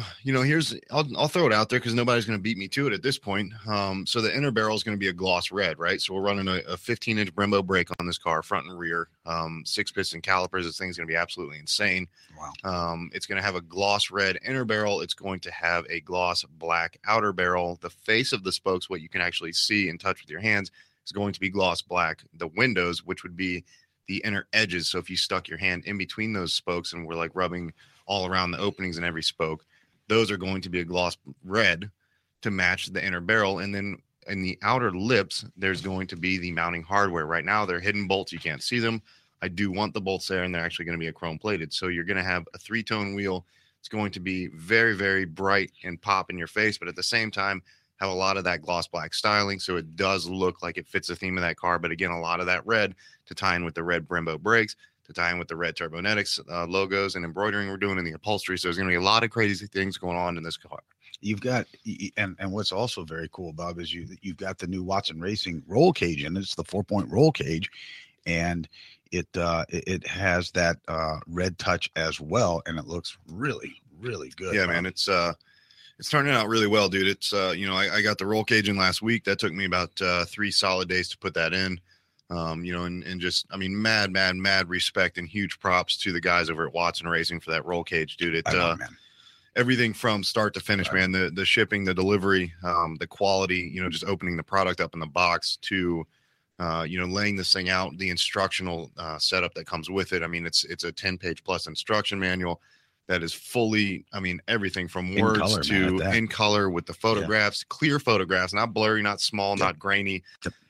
I'll throw it out there because nobody's going to beat me to it at this point. So the inner barrel is going to be a gloss red, right? So we're running a 15-inch Brembo brake on this car, front and rear, 6-piston calipers. This thing's going to be absolutely insane. Wow. It's going to have a gloss red inner barrel. It's going to have a gloss black outer barrel. The face of the spokes, what you can actually see and touch with your hands, is going to be gloss black. The windows, which would be the inner edges. So if you stuck your hand in between those spokes and were like rubbing all around the openings in every spoke, those are going to be a gloss red to match the inner barrel. And then in the outer lips, there's going to be the mounting hardware. Right now, they're hidden bolts. You can't see them. I do want the bolts there, and they're actually going to be a chrome plated. So you're going to have a 3-tone wheel. It's going to be very, very bright and pop in your face, but at the same time, have a lot of that gloss black styling. So it does look like it fits the theme of that car. But again, a lot of that red to tie in with the red Brembo brakes, to tie in with the red Turbonetics logos and embroidering we're doing in the upholstery. So there's going to be a lot of crazy things going on in this car. You've got, and what's also very cool, Bob, is you've got the new Watson Racing roll cage, and it's the 4-point roll cage, and it has that red touch as well, and it looks really, really good. Yeah, man, it's turning out really well, dude. It's I got the roll cage in last week. That took me about 3 solid days to put that in. And just, I mean, mad respect and huge props to the guys over at Watson Racing for that roll cage, dude. Everything from start to finish, right, man, the shipping, the delivery, the quality, just opening the product up in the box to, laying this thing out, the instructional setup that comes with it. I mean, it's a 10-page plus instruction manual that is fully, I mean, everything from words color, to in color with the photographs, clear photographs, not blurry, not small, not grainy.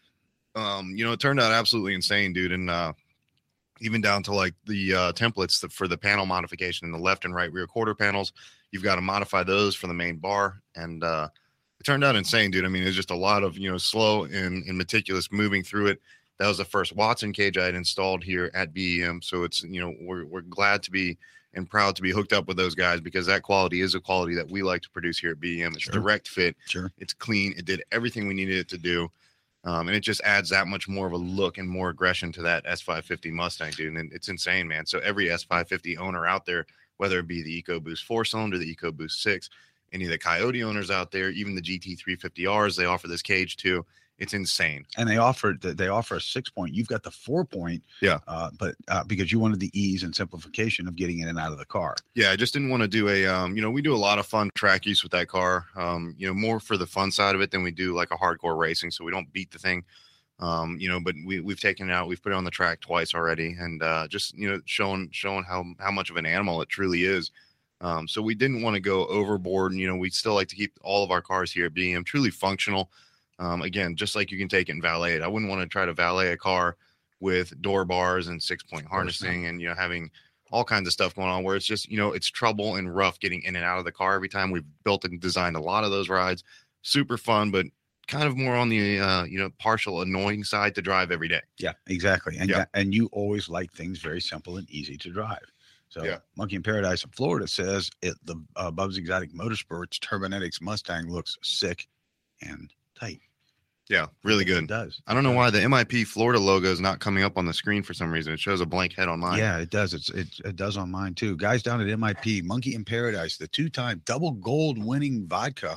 It turned out absolutely insane, dude. And even down to like the templates for the panel modification in the left and right rear quarter panels, you've got to modify those for the main bar. And it turned out insane, dude. I mean, it's just a lot of, slow and meticulous moving through it. That was the first Watson cage I had installed here at BEM. So it's, we're glad to be and proud to be hooked up with those guys, because that quality is a quality that we like to produce here at BEM. It's direct fit. Sure. It's clean. It did everything we needed it to do. And it just adds that much more of a look and more aggression to that S550 Mustang, dude. And it's insane, man. So every S550 owner out there, whether it be the EcoBoost 4-cylinder, the EcoBoost 6, any of the Coyote owners out there, even the GT350Rs, they offer this cage too. It's insane. And they offer a 6-point. You've got the 4-point. Yeah. But because you wanted the ease and simplification of getting in and out of the car. Yeah. I just didn't want to do we do a lot of fun track use with that car, more for the fun side of it than we do like a hardcore racing. So we don't beat the thing, but we've taken it out. We've put it on the track twice already, and just, showing how much of an animal it truly is. So we didn't want to go overboard. We still like to keep all of our cars here at BEM truly functional. Again, just like you can take it and valet it. I wouldn't want to try to valet a car with door bars and 6-point harnessing and, having all kinds of stuff going on where it's just, it's trouble and rough getting in and out of the car every time. We've built and designed a lot of those rides. Super fun, but kind of more on the, partial annoying side to drive every day. Yeah, exactly. And and you always like things very simple and easy to drive. So Monkey in Paradise in Florida says the Bub's Exotic Motorsports Turbonetics Mustang looks sick and tight. Yeah, really good. It does. I don't know why the MIP Florida logo is not coming up on the screen for some reason. It shows a blank head on mine. Yeah, it does. It does on mine too. Guys down at MIP, Monkey in Paradise, the 2-time double gold winning vodka.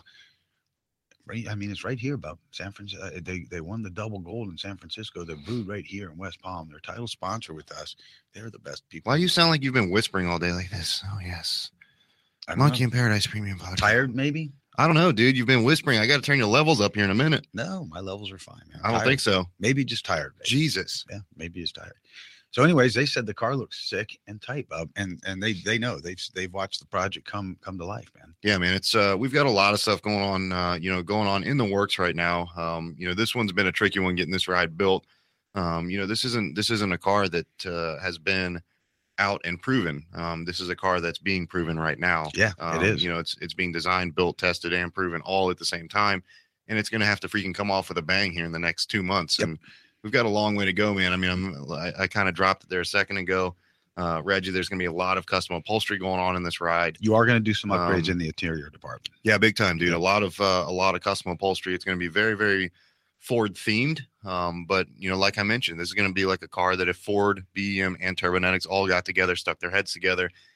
Right, I mean, it's right here, Bub. San Francisco. They won the double gold in San Francisco. They're brewed right here in West Palm. Their title sponsor with us. They're the best people. Why you sound like you've been whispering all day like this? Oh yes, Monkey in Paradise Premium Vodka. Tired, maybe. I don't know, dude. You've been whispering. I got to turn your levels up here in a minute. No, my levels are fine, man. I don't think so. Maybe just tired. Maybe. Jesus. Yeah, maybe just tired. So, anyways, they said the car looks sick and tight, Bub, and they know they've watched the project come to life, man. Yeah, man. It's we've got a lot of stuff going on, going on in the works right now. This one's been a tricky one getting this ride built. This isn't a car that has been out and proven. This is a car that's being proven right now. Yeah, it is. It's being designed, built, tested, and proven all at the same time, and it's going to have to freaking come off with a bang here in the next 2 months. Yep. And we've got a long way to go, man. I mean, I kind of dropped it there a second ago. Reggie, there's going to be a lot of custom upholstery going on in this ride. You are going to do some upgrades in the interior department. Yeah, big time, dude. A lot of custom upholstery. It's going to be very, very Ford themed. But like I mentioned, this is going to be like a car that if Ford, BEM, and Turbonetics all got together, stuck their heads together,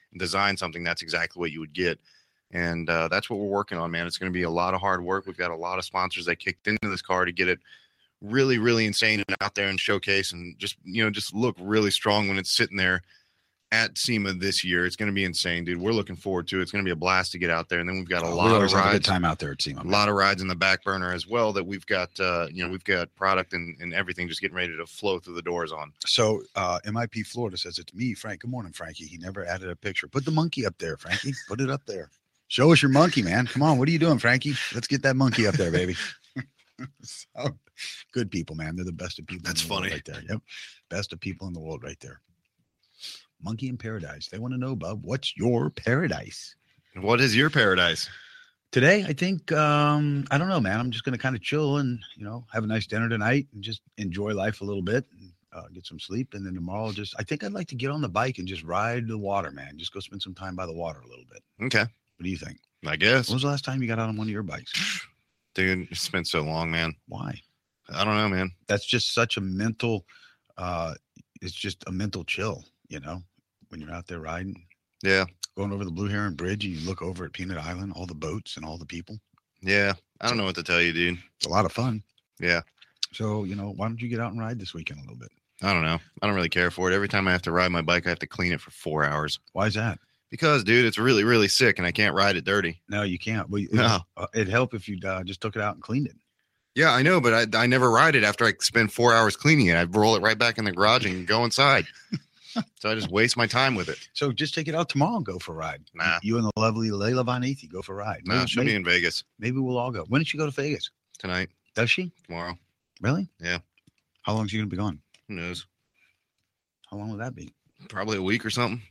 design something that's exactly what you would get. And that's what we're working on, man. It's going to be a lot of hard work. We've got a lot of sponsors that kicked into this car to get it really, really insane and out there and showcase and just look really strong when it's sitting there at SEMA this year. It's going to be insane, dude. We're looking forward to it. It's going to be a blast to get out there. And then we've got a lot of rides. Have a good time out there at SEMA. A lot of rides in the back burner as well that we've got, we've got product and everything just getting ready to flow through the doors on. So MIP Florida says, it's me, Frank. Good morning, Frankie. He never added a picture. Put the monkey up there, Frankie. Put it up there. Show us your monkey, man. Come on. What are you doing, Frankie? Let's get that monkey up there, baby. So, good people, man. They're the best of people. That's funny right there. Yep. Best of people in the world right there. Monkey in paradise. They want to know, Bub, what's your paradise? What is your paradise? Today, I think, I don't know, man. I'm just going to kind of chill and, have a nice dinner tonight and just enjoy life a little bit and get some sleep. And then tomorrow, I think I'd like to get on the bike and just ride the water, man. Just go spend some time by the water a little bit. Okay. What do you think? I guess. When was the last time you got out on one of your bikes? Dude, it's been so long, man. Why? I don't know, man. That's just such a mental, it's just a mental chill, when you're out there riding. Yeah. Going over the Blue Heron Bridge and you look over at Peanut Island, all the boats and all the people. Yeah. I don't know what to tell you, dude. It's a lot of fun. Yeah. So, why don't you get out and ride this weekend a little bit? I don't know. I don't really care for it. Every time I have to ride my bike, I have to clean it for 4 hours. Why is that? Because, dude, it's really, really sick, and I can't ride it dirty. No, you can't. Well, No. It'd help if you just took it out and cleaned it. Yeah, I know, but I never ride it after I spend 4 hours cleaning it. I roll it right back in the garage and go inside. So I just waste my time with it. So just take it out tomorrow and go for a ride. Nah. You and the lovely Layla Von Ethi go for a ride. No, she'll be in Vegas. Maybe we'll all go. When did she go to Vegas? Tonight. Does she? Tomorrow. Really? Yeah. How long is she going to be gone? Who knows? How long will that be? Probably a week or something.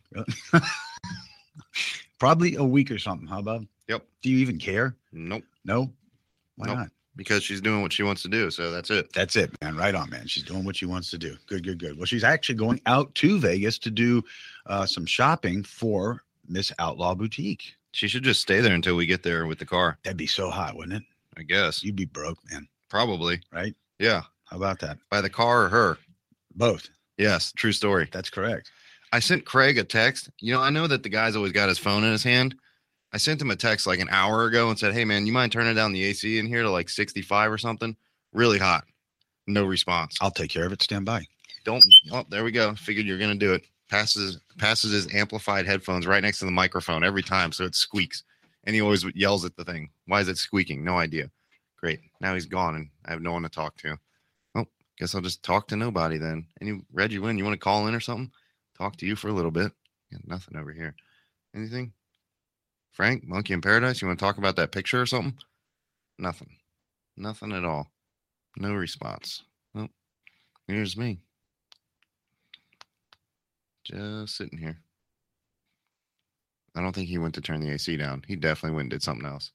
Probably a week or something. How about? Yep. Do you even care? Nope. No? Why Nope. not? Because she's doing what she wants to do. So that's it. That's it, man. Right on, man. She's doing what she wants to do. Good. Well, she's actually going out to Vegas to do some shopping for Miss Outlaw Boutique. She should just stay there until we get there with the car. That'd be so hot, wouldn't it? I guess. You'd be broke, man. Probably. Right? Yeah. How about that? By the car or her? Both. Yes. True story. That's correct. I sent Craig a text. I know that the guy's always got his phone in his hand. I sent him a text like an hour ago and said, hey, man, you mind turning down the AC in here to like 65 or something? Really hot. No response. I'll take care of it. Stand by. Oh, there we go. Figured you're going to do it. Passes his amplified headphones right next to the microphone every time, so it squeaks. And he always yells at the thing. Why is it squeaking? No idea. Great. Now he's gone, and I have no one to talk to. Oh, guess I'll just talk to nobody then. Reggie Wynn, you want to call in or something? Talk to you for a little bit. Yeah, nothing over here. Anything? Frank, Monkey in Paradise, you want to talk about that picture or something? Nothing. Nothing at all. No response. Oh, here's me. Just sitting here. I don't think he went to turn the AC down. He definitely went and did something else.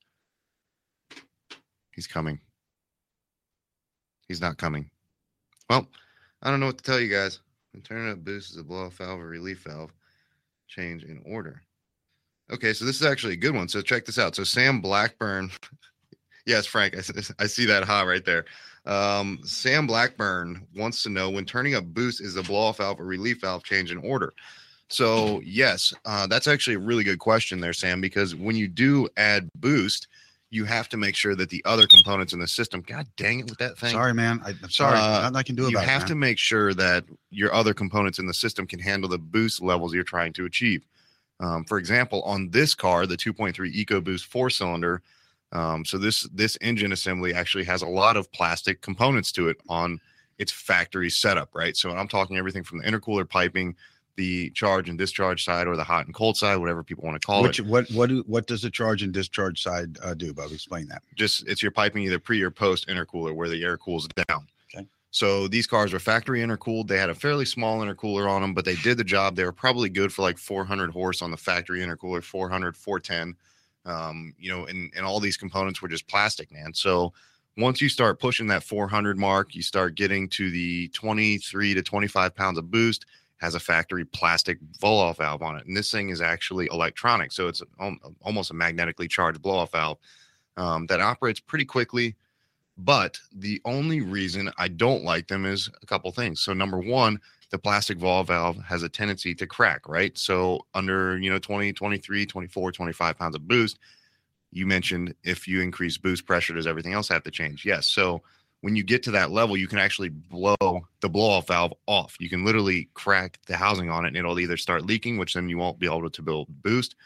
He's coming. He's not coming. Well, I don't know what to tell you guys. The turn up boost is a blow-off valve or relief valve. Change in order. Okay, so this is actually a good one. So check this out. So Sam Blackburn. Yes, Frank, I see that ha right there. Sam Blackburn wants to know when turning up boost is a blow-off valve or relief valve change in order. So yes, that's actually a really good question there, Sam, because when you do add boost, you have to make sure that the other components in the system, God dang it with that thing. Sorry, man. I'm sorry. Nothing I can do about it. You have to make sure that your other components in the system can handle the boost levels you're trying to achieve. For example, on this car, the 2.3 EcoBoost 4-cylinder, so this engine assembly actually has a lot of plastic components to it on its factory setup, right? So I'm talking everything from the intercooler piping, the charge and discharge side, or the hot and cold side, whatever people want to call it. What does the charge and discharge side do, Bob? Explain that. Just it's your piping either pre or post intercooler where the air cools down. Okay. So these cars were factory intercooled. They had a fairly small intercooler on them, but they did the job. They were probably good for like 400 horse on the factory intercooler, 400, 410. And all these components were just plastic, man. So once you start pushing that 400 mark, you start getting to the 23 to 25 pounds of boost, has a factory plastic blow-off valve on it. And this thing is actually electronic. So it's almost a magnetically charged blow-off valve that operates pretty quickly. But the only reason I don't like them is a couple things. So number one, the plastic valve has a tendency to crack, right? So under, 20, 23, 24, 25 pounds of boost, you mentioned if you increase boost pressure, does everything else have to change? Yes. So when you get to that level, you can actually blow the blow-off valve off. You can literally crack the housing on it, and it'll either start leaking, which then you won't be able to build boost,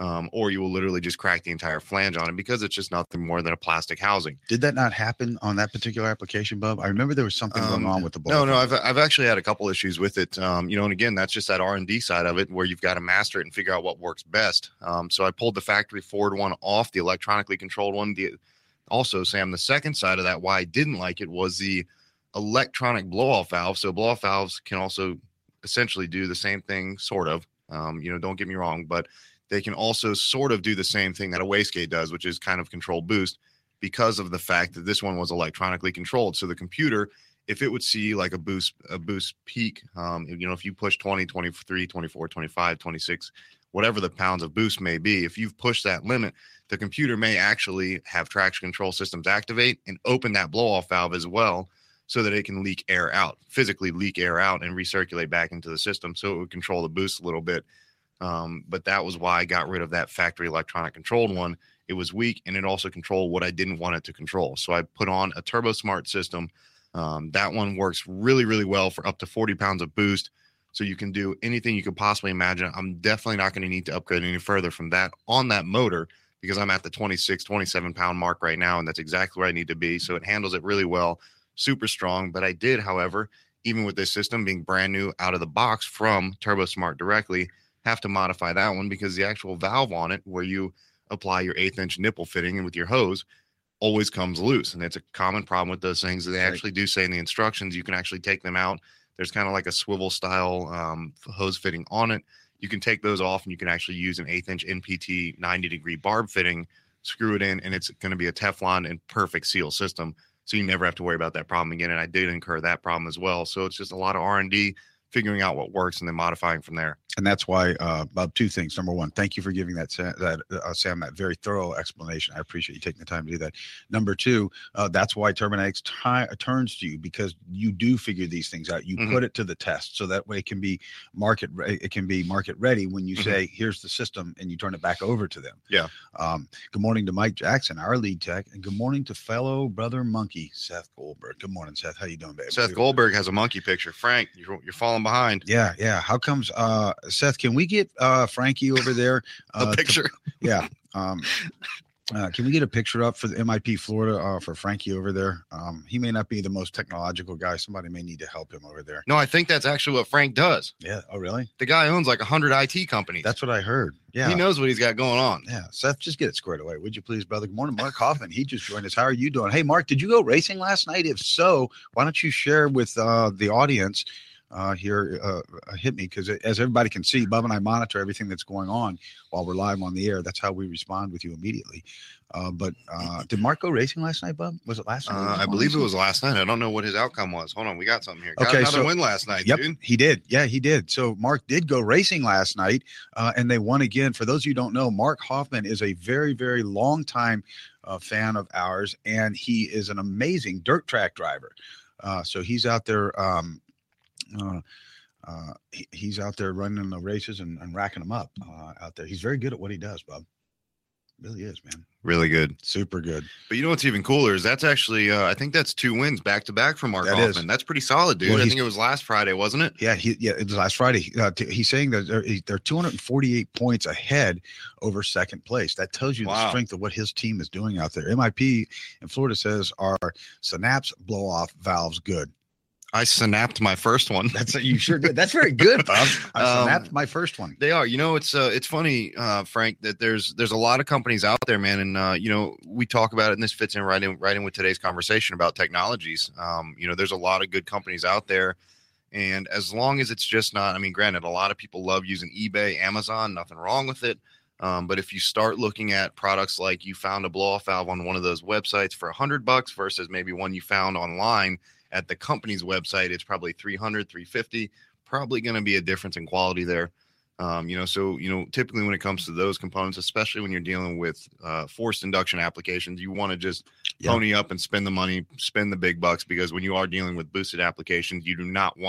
or you will literally just crack the entire flange on it because it's just nothing more than a plastic housing. Did that not happen on that particular application, Bub? I remember there was something going on with the blow. No, I've actually had a couple issues with it. And again, that's just that R&D side of it where you've got to master it and figure out what works best. So I pulled the factory forward one off, the electronically controlled one. Also, Sam, the second side of that, why I didn't like it was the electronic blow-off valve. So blow-off valves can also essentially do the same thing, sort of. Don't get me wrong, but they can also sort of do the same thing that a wastegate does, which is kind of control boost, because of the fact that this one was electronically controlled. So the computer, if it would see like a boost peak, if you push 20, 23, 24, 25, 26, whatever the pounds of boost may be, if you've pushed that limit, the computer may actually have traction control systems activate and open that blow-off valve as well, so that it can physically leak air out and recirculate back into the system. So it would control the boost a little bit. But that was why I got rid of that factory electronic controlled one. It was weak, and it also controlled what I didn't want it to control. So I put on a TurboSmart system. That one works really, really well for up to 40 pounds of boost. So you can do anything you could possibly imagine. I'm definitely not going to need to upgrade any further from that on that motor, because I'm at the 26, 27 pound mark right now, and that's exactly where I need to be. So it handles it really well, super strong. But I did, however, even with this system being brand new out of the box from TurboSmart directly, have to modify that one because the actual valve on it, where you apply your 1/8-inch nipple fitting and with your hose, always comes loose. And it's a common problem with those things. They actually do say in the instructions, you can actually take them out. There's kind of like a swivel style hose fitting on it. You can take those off, and you can actually use an 1/8-inch NPT 90-degree barb fitting, screw it in, and it's going to be a Teflon and perfect seal system. So you never have to worry about that problem again. And I did incur that problem as well. So it's just a lot of R&D, figuring out what works and then modifying from there. And that's why, Bob, two things. Number one, thank you for giving Sam, that very thorough explanation. I appreciate you taking the time to do that. Number two, that's why Turbinetics turns to you, because you do figure these things out. You put it to the test, so that way it can be market ready when you say, here's the system, and you turn it back over to them. Yeah. Good morning to Mike Jackson, our lead tech, and good morning to fellow brother monkey, Seth Goldberg. Good morning, Seth. How you doing, baby? Seth Goldberg has a monkey picture. Frank, you're falling behind. Yeah. How comes Seth, can we get Frankie over there? A picture. Can we get a picture up for the MIP Florida for Frankie over there? He may not be the most technological guy. Somebody may need to help him over there. No, I think that's actually what Frank does. Yeah. Oh, really? The guy owns like 100 IT companies. That's what I heard. Yeah. He knows what he's got going on. Yeah. Seth, just get it squared away, would you please, brother? Good morning, Mark Hoffman. He just joined us. How are you doing? Hey, Mark, did you go racing last night? If so, why don't you share with the audience hit me, because as everybody can see, Bub and I monitor everything that's going on while we're live on the air. That's how we respond with you immediately. But did Mark go racing last night, Bub? Was it last night? I believe it was last night. I don't know what his outcome was. Hold on, we got something here. Got okay, another win last night. Yep, dude. he did. Yeah, he did. So Mark did go racing last night, and they won again. For those of you who don't know, Mark Hoffman is a very, very long time fan of ours, and he is an amazing dirt track driver. So he's out there. He's out there running the races and racking them up out there. He's very good at what he does, Bob. Really is, man. Really good. Super good. But you know what's even cooler is that's actually, I think that's 2 wins back to back for Mark Hoffman. That's pretty solid, dude. Well, I think it was last Friday, wasn't it? Yeah, it was last Friday. He's saying that they're 248 points ahead over second place. That tells you the strength of what his team is doing out there. MIP in Florida says, are Synapse blow-off valves good? I snapped my first one. You sure did. That's very good, Bob. I snapped my first one. They are. You know, it's funny, Frank, that there's a lot of companies out there, man, and we talk about it, and this fits in right in with today's conversation about technologies. There's a lot of good companies out there, and as long as it's just not, I mean, granted, a lot of people love using eBay, Amazon, nothing wrong with it. But if you start looking at products like you found a blow-off valve on one of those websites for $100 versus maybe one you found online at the company's website, it's probably $300, $350, probably going to be a difference in quality there. Typically when it comes to those components, especially when you're dealing with forced induction applications, you want to just pony up and spend the money, spend the big bucks, because when you are dealing with boosted applications, you do not want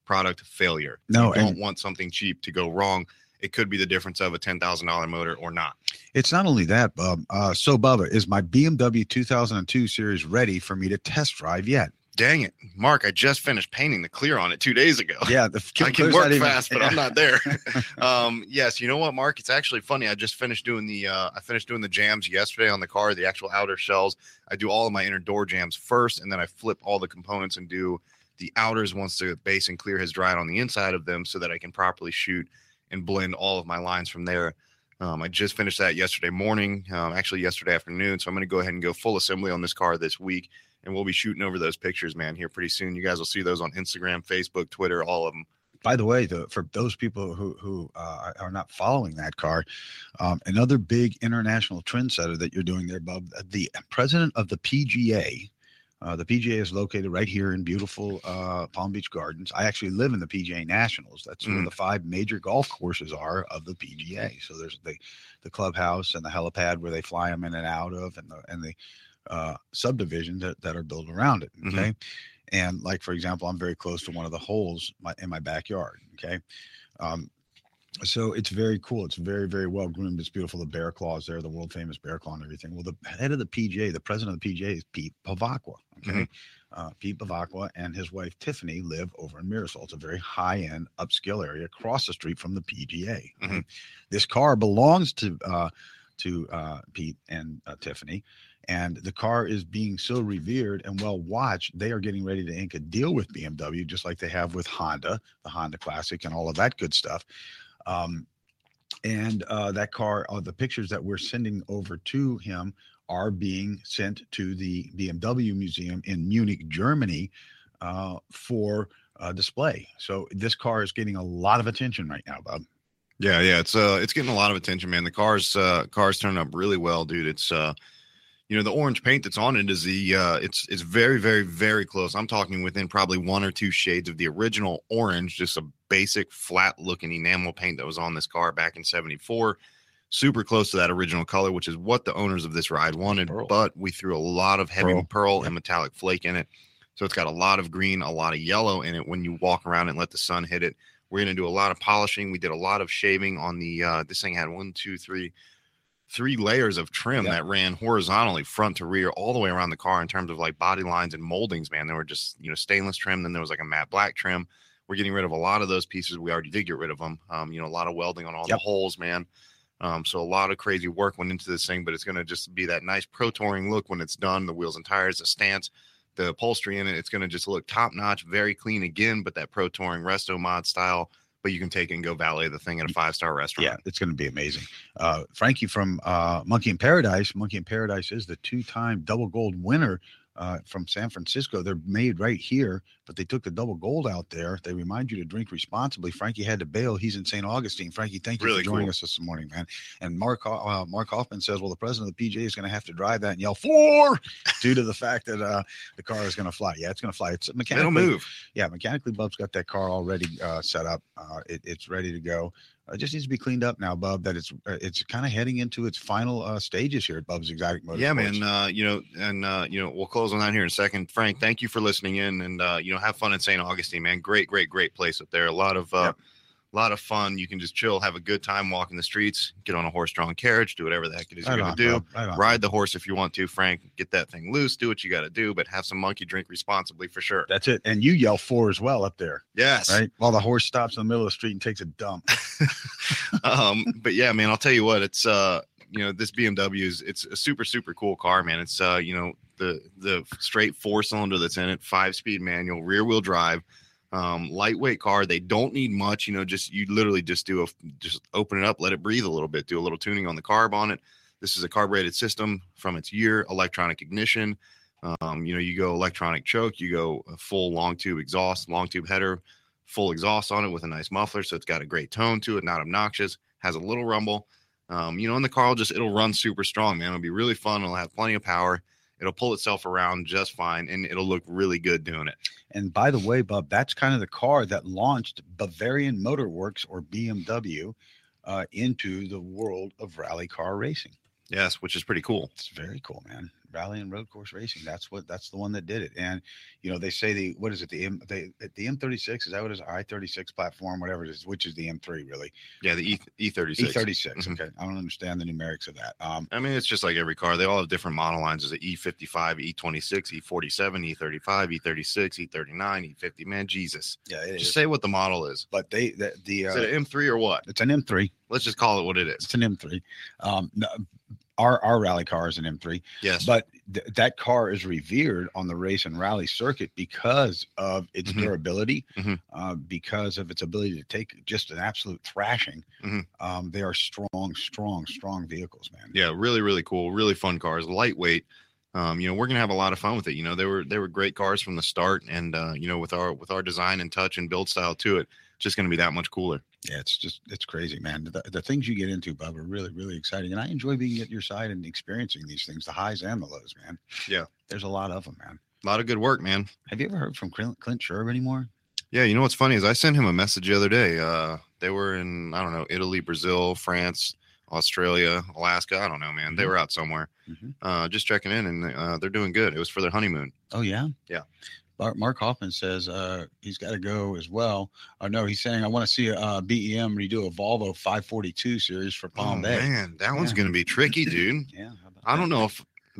product failure. No, you don't want something cheap to go wrong. It could be the difference of a $10,000 motor or not. It's not only that, Bub. So, Bubba, is my BMW 2002 series ready for me to test drive yet? Dang it, Mark! I just finished painting the clear on it 2 days ago. Yeah, I can work fast, but I'm not there. Yes, you know what, Mark? It's actually funny. I just finished doing the jams yesterday on the car, the actual outer shells. I do all of my inner door jams first, and then I flip all the components and do the outers once the base and clear has dried on the inside of them, so that I can properly shoot and blend all of my lines from there. I just finished that yesterday morning, actually yesterday afternoon. So I'm going to go ahead and go full assembly on this car this week. And we'll be shooting over those pictures, man, here pretty soon. You guys will see those on Instagram, Facebook, Twitter, all of them. By the way, for those people who are not following that car, another big international trendsetter that you're doing there, Bub, the president of the PGA. The PGA is located right here in beautiful Palm Beach Gardens. I actually live in the PGA Nationals. That's where the 5 major golf courses are of the PGA. So there's the clubhouse and the helipad where they fly them in and out of, and the subdivisions that are built around it. Okay. And like, for example, I'm very close to one of the holes in my backyard. Okay. So it's very cool. It's very, very well groomed. It's beautiful. The bear claws there, the world famous bear claw and everything. Well, the head of the PGA, the president of the PGA is Pete Pavakwa. Okay. Pete Pavakwa and his wife Tiffany live over in Mirasol. It's a very high-end upscale area across the street from the PGA. This car belongs to Pete and Tiffany. And the car is being so revered and well watched, they are getting ready to ink a deal with BMW, just like they have with Honda, the Honda Classic and all of that good stuff. That car, the pictures that we're sending over to him are being sent to the BMW Museum in Munich, Germany, for display. So this car is getting a lot of attention right now, Bob. Yeah, it's getting a lot of attention, man. The car's turning up really well, dude. It's the orange paint that's on it is it's very, very, very close. I'm talking within probably 1 or 2 shades of the original orange, just a basic flat looking enamel paint that was on this car back in 74. Super close to that original color, which is what the owners of this ride wanted, but we threw a lot of heavy pearl and metallic flake in it. So it's got a lot of green, a lot of yellow in it when you walk around and let the sun hit it. We're going to do a lot of polishing. We did a lot of shaving on the, this thing had 3 layers of trim that ran horizontally front to rear all the way around the car in terms of like body lines and moldings, man. They were just, stainless trim. Then there was like a matte black trim. We're getting rid of a lot of those pieces. We already did get rid of them. A lot of welding on all the holes, man. So a lot of crazy work went into this thing, but it's going to just be that nice Pro Touring look when it's done. The wheels and tires, the stance, the upholstery in it. It's going to just look top notch, very clean again, but that Pro Touring Resto Mod style. But you can take it and go valet the thing at a 5-star restaurant. Yeah, it's going to be amazing. Frankie from Monkey in Paradise. Monkey in Paradise is the 2-time double gold winner from San Francisco. They're made right here, but they took the double gold out there. They remind you to drink responsibly. Frankie had to bail. He's in St. Augustine. Frankie, thank you for joining us this morning, man. And Mark Hoffman says, well, the president of the PGA is going to have to drive that and yell 4 due to the fact that the car is going to fly. Yeah, it's going to fly. It's mechanically. It'll move. Yeah, mechanically, Bub's got that car already set up. It's ready to go. It just needs to be cleaned up now, Bub, that it's kind of heading into its final stages here at Bub's Exotic Motorsports. Yeah, man. We'll close on that here in a second. Frank, thank you for listening in, and have fun in St. Augustine, man. Great place up there. A lot of fun. You can just chill, have a good time walking the streets, get on a horse-drawn carriage, do whatever the heck it is you're going to do. Ride the horse if you want to, Frank. Get that thing loose, do what you got to do, but have some monkey drink responsibly for sure. That's it. And you yell 4 as well up there. Yes. Right? While the horse stops in the middle of the street and takes a dump. But yeah, man, I'll tell you what, it's, this BMW it's a super, super cool car, man. It's, the straight 4-cylinder that's in it, 5-speed manual, rear wheel drive. Lightweight car. They don't need much, you literally just open it up, let it breathe a little bit, do a little tuning on the carb on it. This is a carbureted system from its year, electronic ignition. You go electronic choke, you go a full long tube exhaust, long tube header, full exhaust on it with a nice muffler. So it's got a great tone to it, not obnoxious, has a little rumble. And the car it'll run super strong, man. It'll be really fun. It'll have plenty of power. It'll pull itself around just fine, and it'll look really good doing it. And by the way, Bub, that's kind of the car that launched Bavarian Motor Works, or BMW, into the world of rally car racing. Yes, which is pretty cool. It's very cool, man. Rally and Road Course Racing. That's the one that did it. And they say the M36, is that what it is? I-36 platform, whatever it is, which is the M3 really. Yeah, the E36. E36. Mm-hmm. Okay, I don't understand the numerics of that. I mean, it's just like every car. They all have different model lines. There's an E55, E26, E47, E35, E36, E39, E50. Man, Jesus. Yeah, just say what the model is. But is it an M3 or what? It's an M3. Let's just call it what it is. It's an M3. No, our rally car is an M3. Yes. But that car is revered on the race and rally circuit because of its durability, because of its ability to take just an absolute thrashing. They are strong vehicles, man. Yeah, really, really cool. Really fun cars. Lightweight. We're going to have a lot of fun with it. They were great cars from the start. And, with our design and touch and build style to it, it's just going to be that much cooler. Yeah, it's crazy, man. The things you get into, Bub, are really, really exciting. And I enjoy being at your side and experiencing these things, the highs and the lows, man. Yeah. There's a lot of them, man. A lot of good work, man. Have you ever heard from Clint Scherb anymore? Yeah, you know what's funny is I sent him a message the other day. They were in, I don't know, Italy, Brazil, France, Australia, Alaska. I don't know, man. They were out somewhere. Just checking in, and they're doing good. It was for their honeymoon. Oh, yeah? Yeah. Mark Hoffman says he's got to go as well. No, he's saying I want to see BEM redo a Volvo 542 series for Palm Bay. Man, that one's going to be tricky, dude. Yeah. I don't know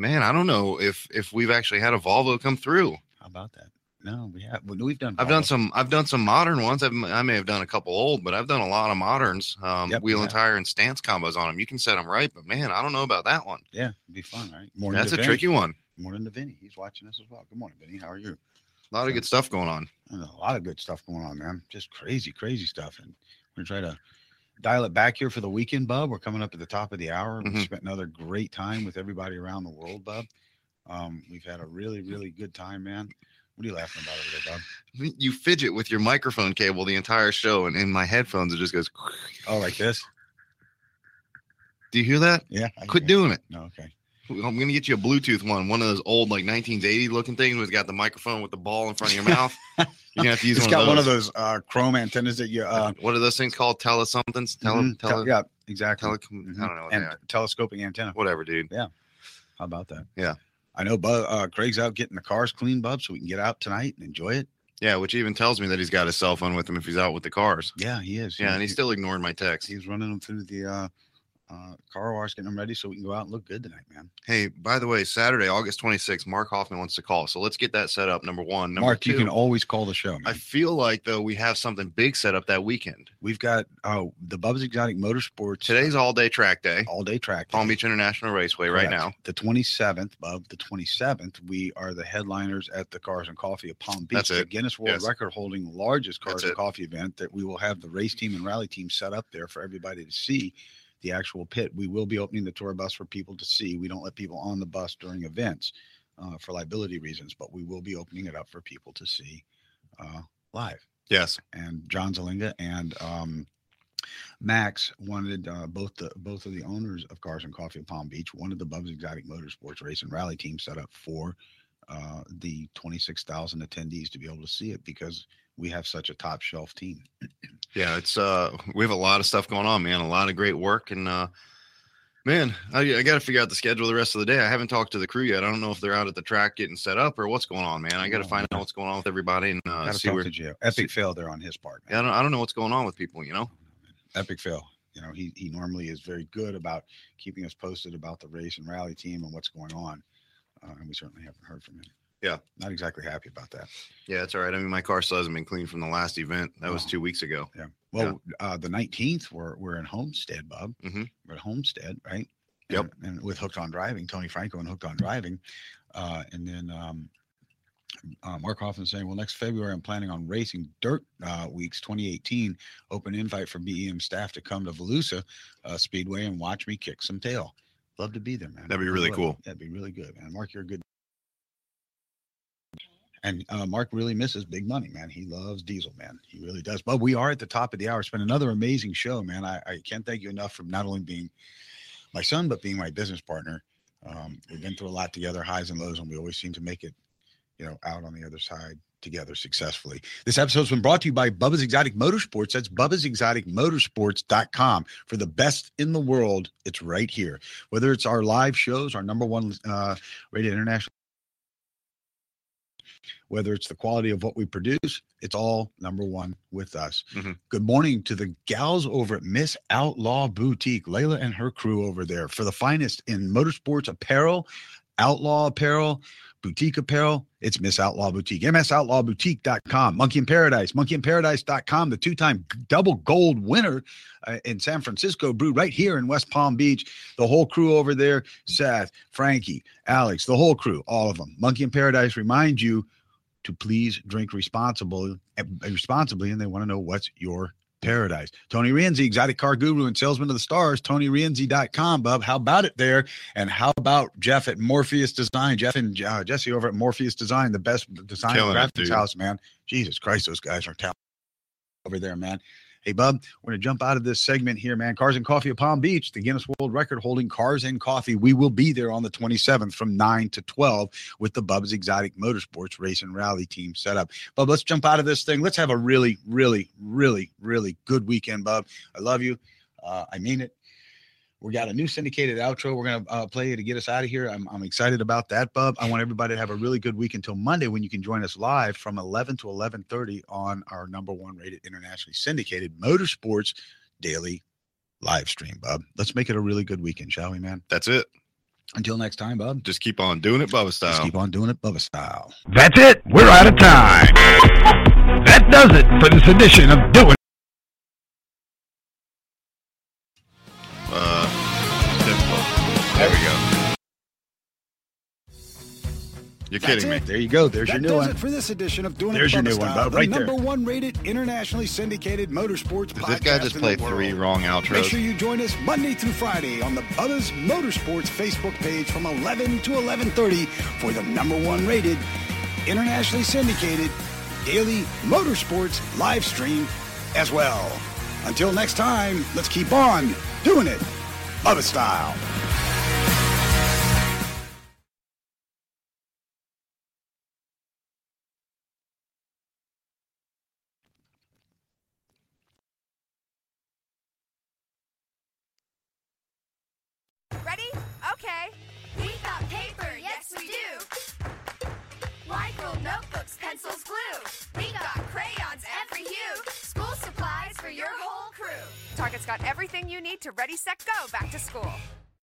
if we've actually had a Volvo come through. How about that? No, we have. We've done. I've done some modern ones. I may have done a couple old, but I've done a lot of moderns. Wheel and tire and stance combos on them. You can set them right, but man, I don't know about that one. Yeah, it'd be fun, right? That's a tricky one. Morning to Vinny. He's watching us as well. Good morning, Vinny. How are you? A lot of good stuff going on. A lot of good stuff going on, man. Just crazy stuff. And we're going to try to dial it back here for the weekend, Bub. We're coming up at the top of the hour. We spent another great time with everybody around the world, Bub. We've had a really, really good time, man. What are you laughing about over there, Bub? You fidget with your microphone cable the entire show, and in my headphones, it just goes. Oh, like this? Do you hear that? Yeah. Quit doing it. No, okay. I'm going to get you a Bluetooth one of those old, like 1980 looking things where it's got the microphone with the ball in front of your mouth. You're going to have to use one of those chrome antennas that you. What are those things called? Somethings? Yeah, exactly. I don't know. And telescoping antenna. Whatever, dude. Yeah. How about that? Yeah. I know Craig's out getting the cars clean, Bub, so we can get out tonight and enjoy it. Yeah, which even tells me that he's got his cell phone with him if he's out with the cars. Yeah, he is. Yeah, and he's still ignoring my texts. He's running them through the car wash, getting them ready so we can go out and look good tonight, man. Hey, by the way, Saturday, August 26th, Mark Hoffman wants to call. So let's get that set up, number one. Number two, you can always call the show, man. I feel like, though, we have something big set up that weekend. We've got the Bubba's Exotic Motorsports. Today's all-day track day. All-day track day. Palm Beach International Raceway. Correct. Right now. The 27th, Bub, the 27th, we are the headliners at the Cars and Coffee of Palm Beach. That's it. The Guinness World Record holding largest Cars and Coffee event that we will have the race team and rally team set up there for everybody to see. The actual pit. We will be opening the tour bus for people to see. We don't let people on the bus during events for liability reasons, but we will be opening it up for people to see live. Yes. And John Zalinga and Max wanted both of the owners of Cars and Coffee of Palm Beach wanted the Bubba's Exotic Motorsports race and rally team set up for the 26,000 attendees to be able to see it because we have such a top shelf team. Yeah, it's we have a lot of stuff going on, man. A lot of great work, and man, I got to figure out the schedule the rest of the day. I haven't talked to the crew yet. I don't know if they're out at the track getting set up or what's going on, man. I got to find out what's going on with everybody and see where. Epic fail there on his part. Man. Yeah, I don't know what's going on with people. Epic fail. He normally is very good about keeping us posted about the race and rally team and what's going on, and we certainly haven't heard from him. Yeah. Not exactly happy about that. Yeah, that's all right. I mean, my car still hasn't been cleaned from the last event. That was 2 weeks ago. Yeah. Well, the 19th, we're in Homestead, Bob. We're at Homestead, right? Yep. And with Hooked on Driving, Tony Franco and Hooked on Driving. And then Mark Hoffman saying, well, next February, I'm planning on racing Dirt Weeks 2018. Open invite for BEM staff to come to Volusia Speedway and watch me kick some tail. Love to be there, man. That'd be really cool. That'd be really good, man. Mark, you're a good. And Mark really misses big money, man. He loves diesel, man. He really does. But we are at the top of the hour. It's been another amazing show, man. I can't thank you enough for not only being my son, but being my business partner. We've been through a lot together, highs and lows, and we always seem to make it, out on the other side together successfully. This episode's been brought to you by Bubba's Exotic Motorsports. That's Bubba'sExoticMotorsports.com. For the best in the world, it's right here. Whether it's our live shows, our number one rated international, whether it's the quality of what we produce, it's all number one with us. Mm-hmm. Good morning to the gals over at Miss Outlaw Boutique, Layla and her crew over there, for the finest in motorsports apparel, outlaw apparel, boutique apparel. It's Miss Outlaw Boutique. MSOutlawBoutique.com. Monkey in Paradise. MonkeyinParadise.com. The two-time double gold winner in San Francisco, brewed right here in West Palm Beach. The whole crew over there, Seth, Frankie, Alex, the whole crew, all of them. Monkey in Paradise reminds you to please drink responsibly, and they want to know what's your paradise. Tony Rienzi, exotic car guru and salesman of the stars, TonyRienzi.com, Bub. How about it there? And how about Jeff at Morpheus Design? Jeff and Jesse over at Morpheus Design, the best design graphics house, man. Jesus Christ, those guys are talented over there, man. Hey, Bub, we're going to jump out of this segment here, man. Cars and Coffee of Palm Beach, the Guinness World Record holding Cars and Coffee. We will be there on the 27th from 9 to 12 with the Bubba's Exotic Motorsports Race and Rally team set up. Bub, let's jump out of this thing. Let's have a really, really, really, really good weekend, Bub. I love you. I mean it. We got a new syndicated outro we're going to play to get us out of here. I'm excited about that, Bub. I want everybody to have a really good week until Monday, when you can join us live from 11 to 11:30 on our number one rated internationally syndicated motorsports daily live stream, Bub. Let's make it a really good weekend, shall we, man? That's it. Until next time, Bub. Just keep on doing it Bubba style. Just keep on doing it Bubba style. That's it. We're out of time. That does it for this edition of Doing There we go. You're kidding me. There you go. There's your new one. That does it for this edition of Doing There's It your Bubba new one, Style, Bub, right the there. number one rated internationally syndicated motorsports podcast. This guy just played in the world. 3 wrong outros. Make sure you join us Monday through Friday on the Bubba's Motorsports Facebook page from 11 to 11:30 for the number one rated internationally syndicated daily motorsports live stream as well. Until next time, let's keep on doing it Bubba style. Ready? Okay. We got paper, yes we do. Wide ruled notebooks, pencils, glue. We got crayons, every hue. School supplies for your whole crew. Target's got everything you need to ready, set, go back to school.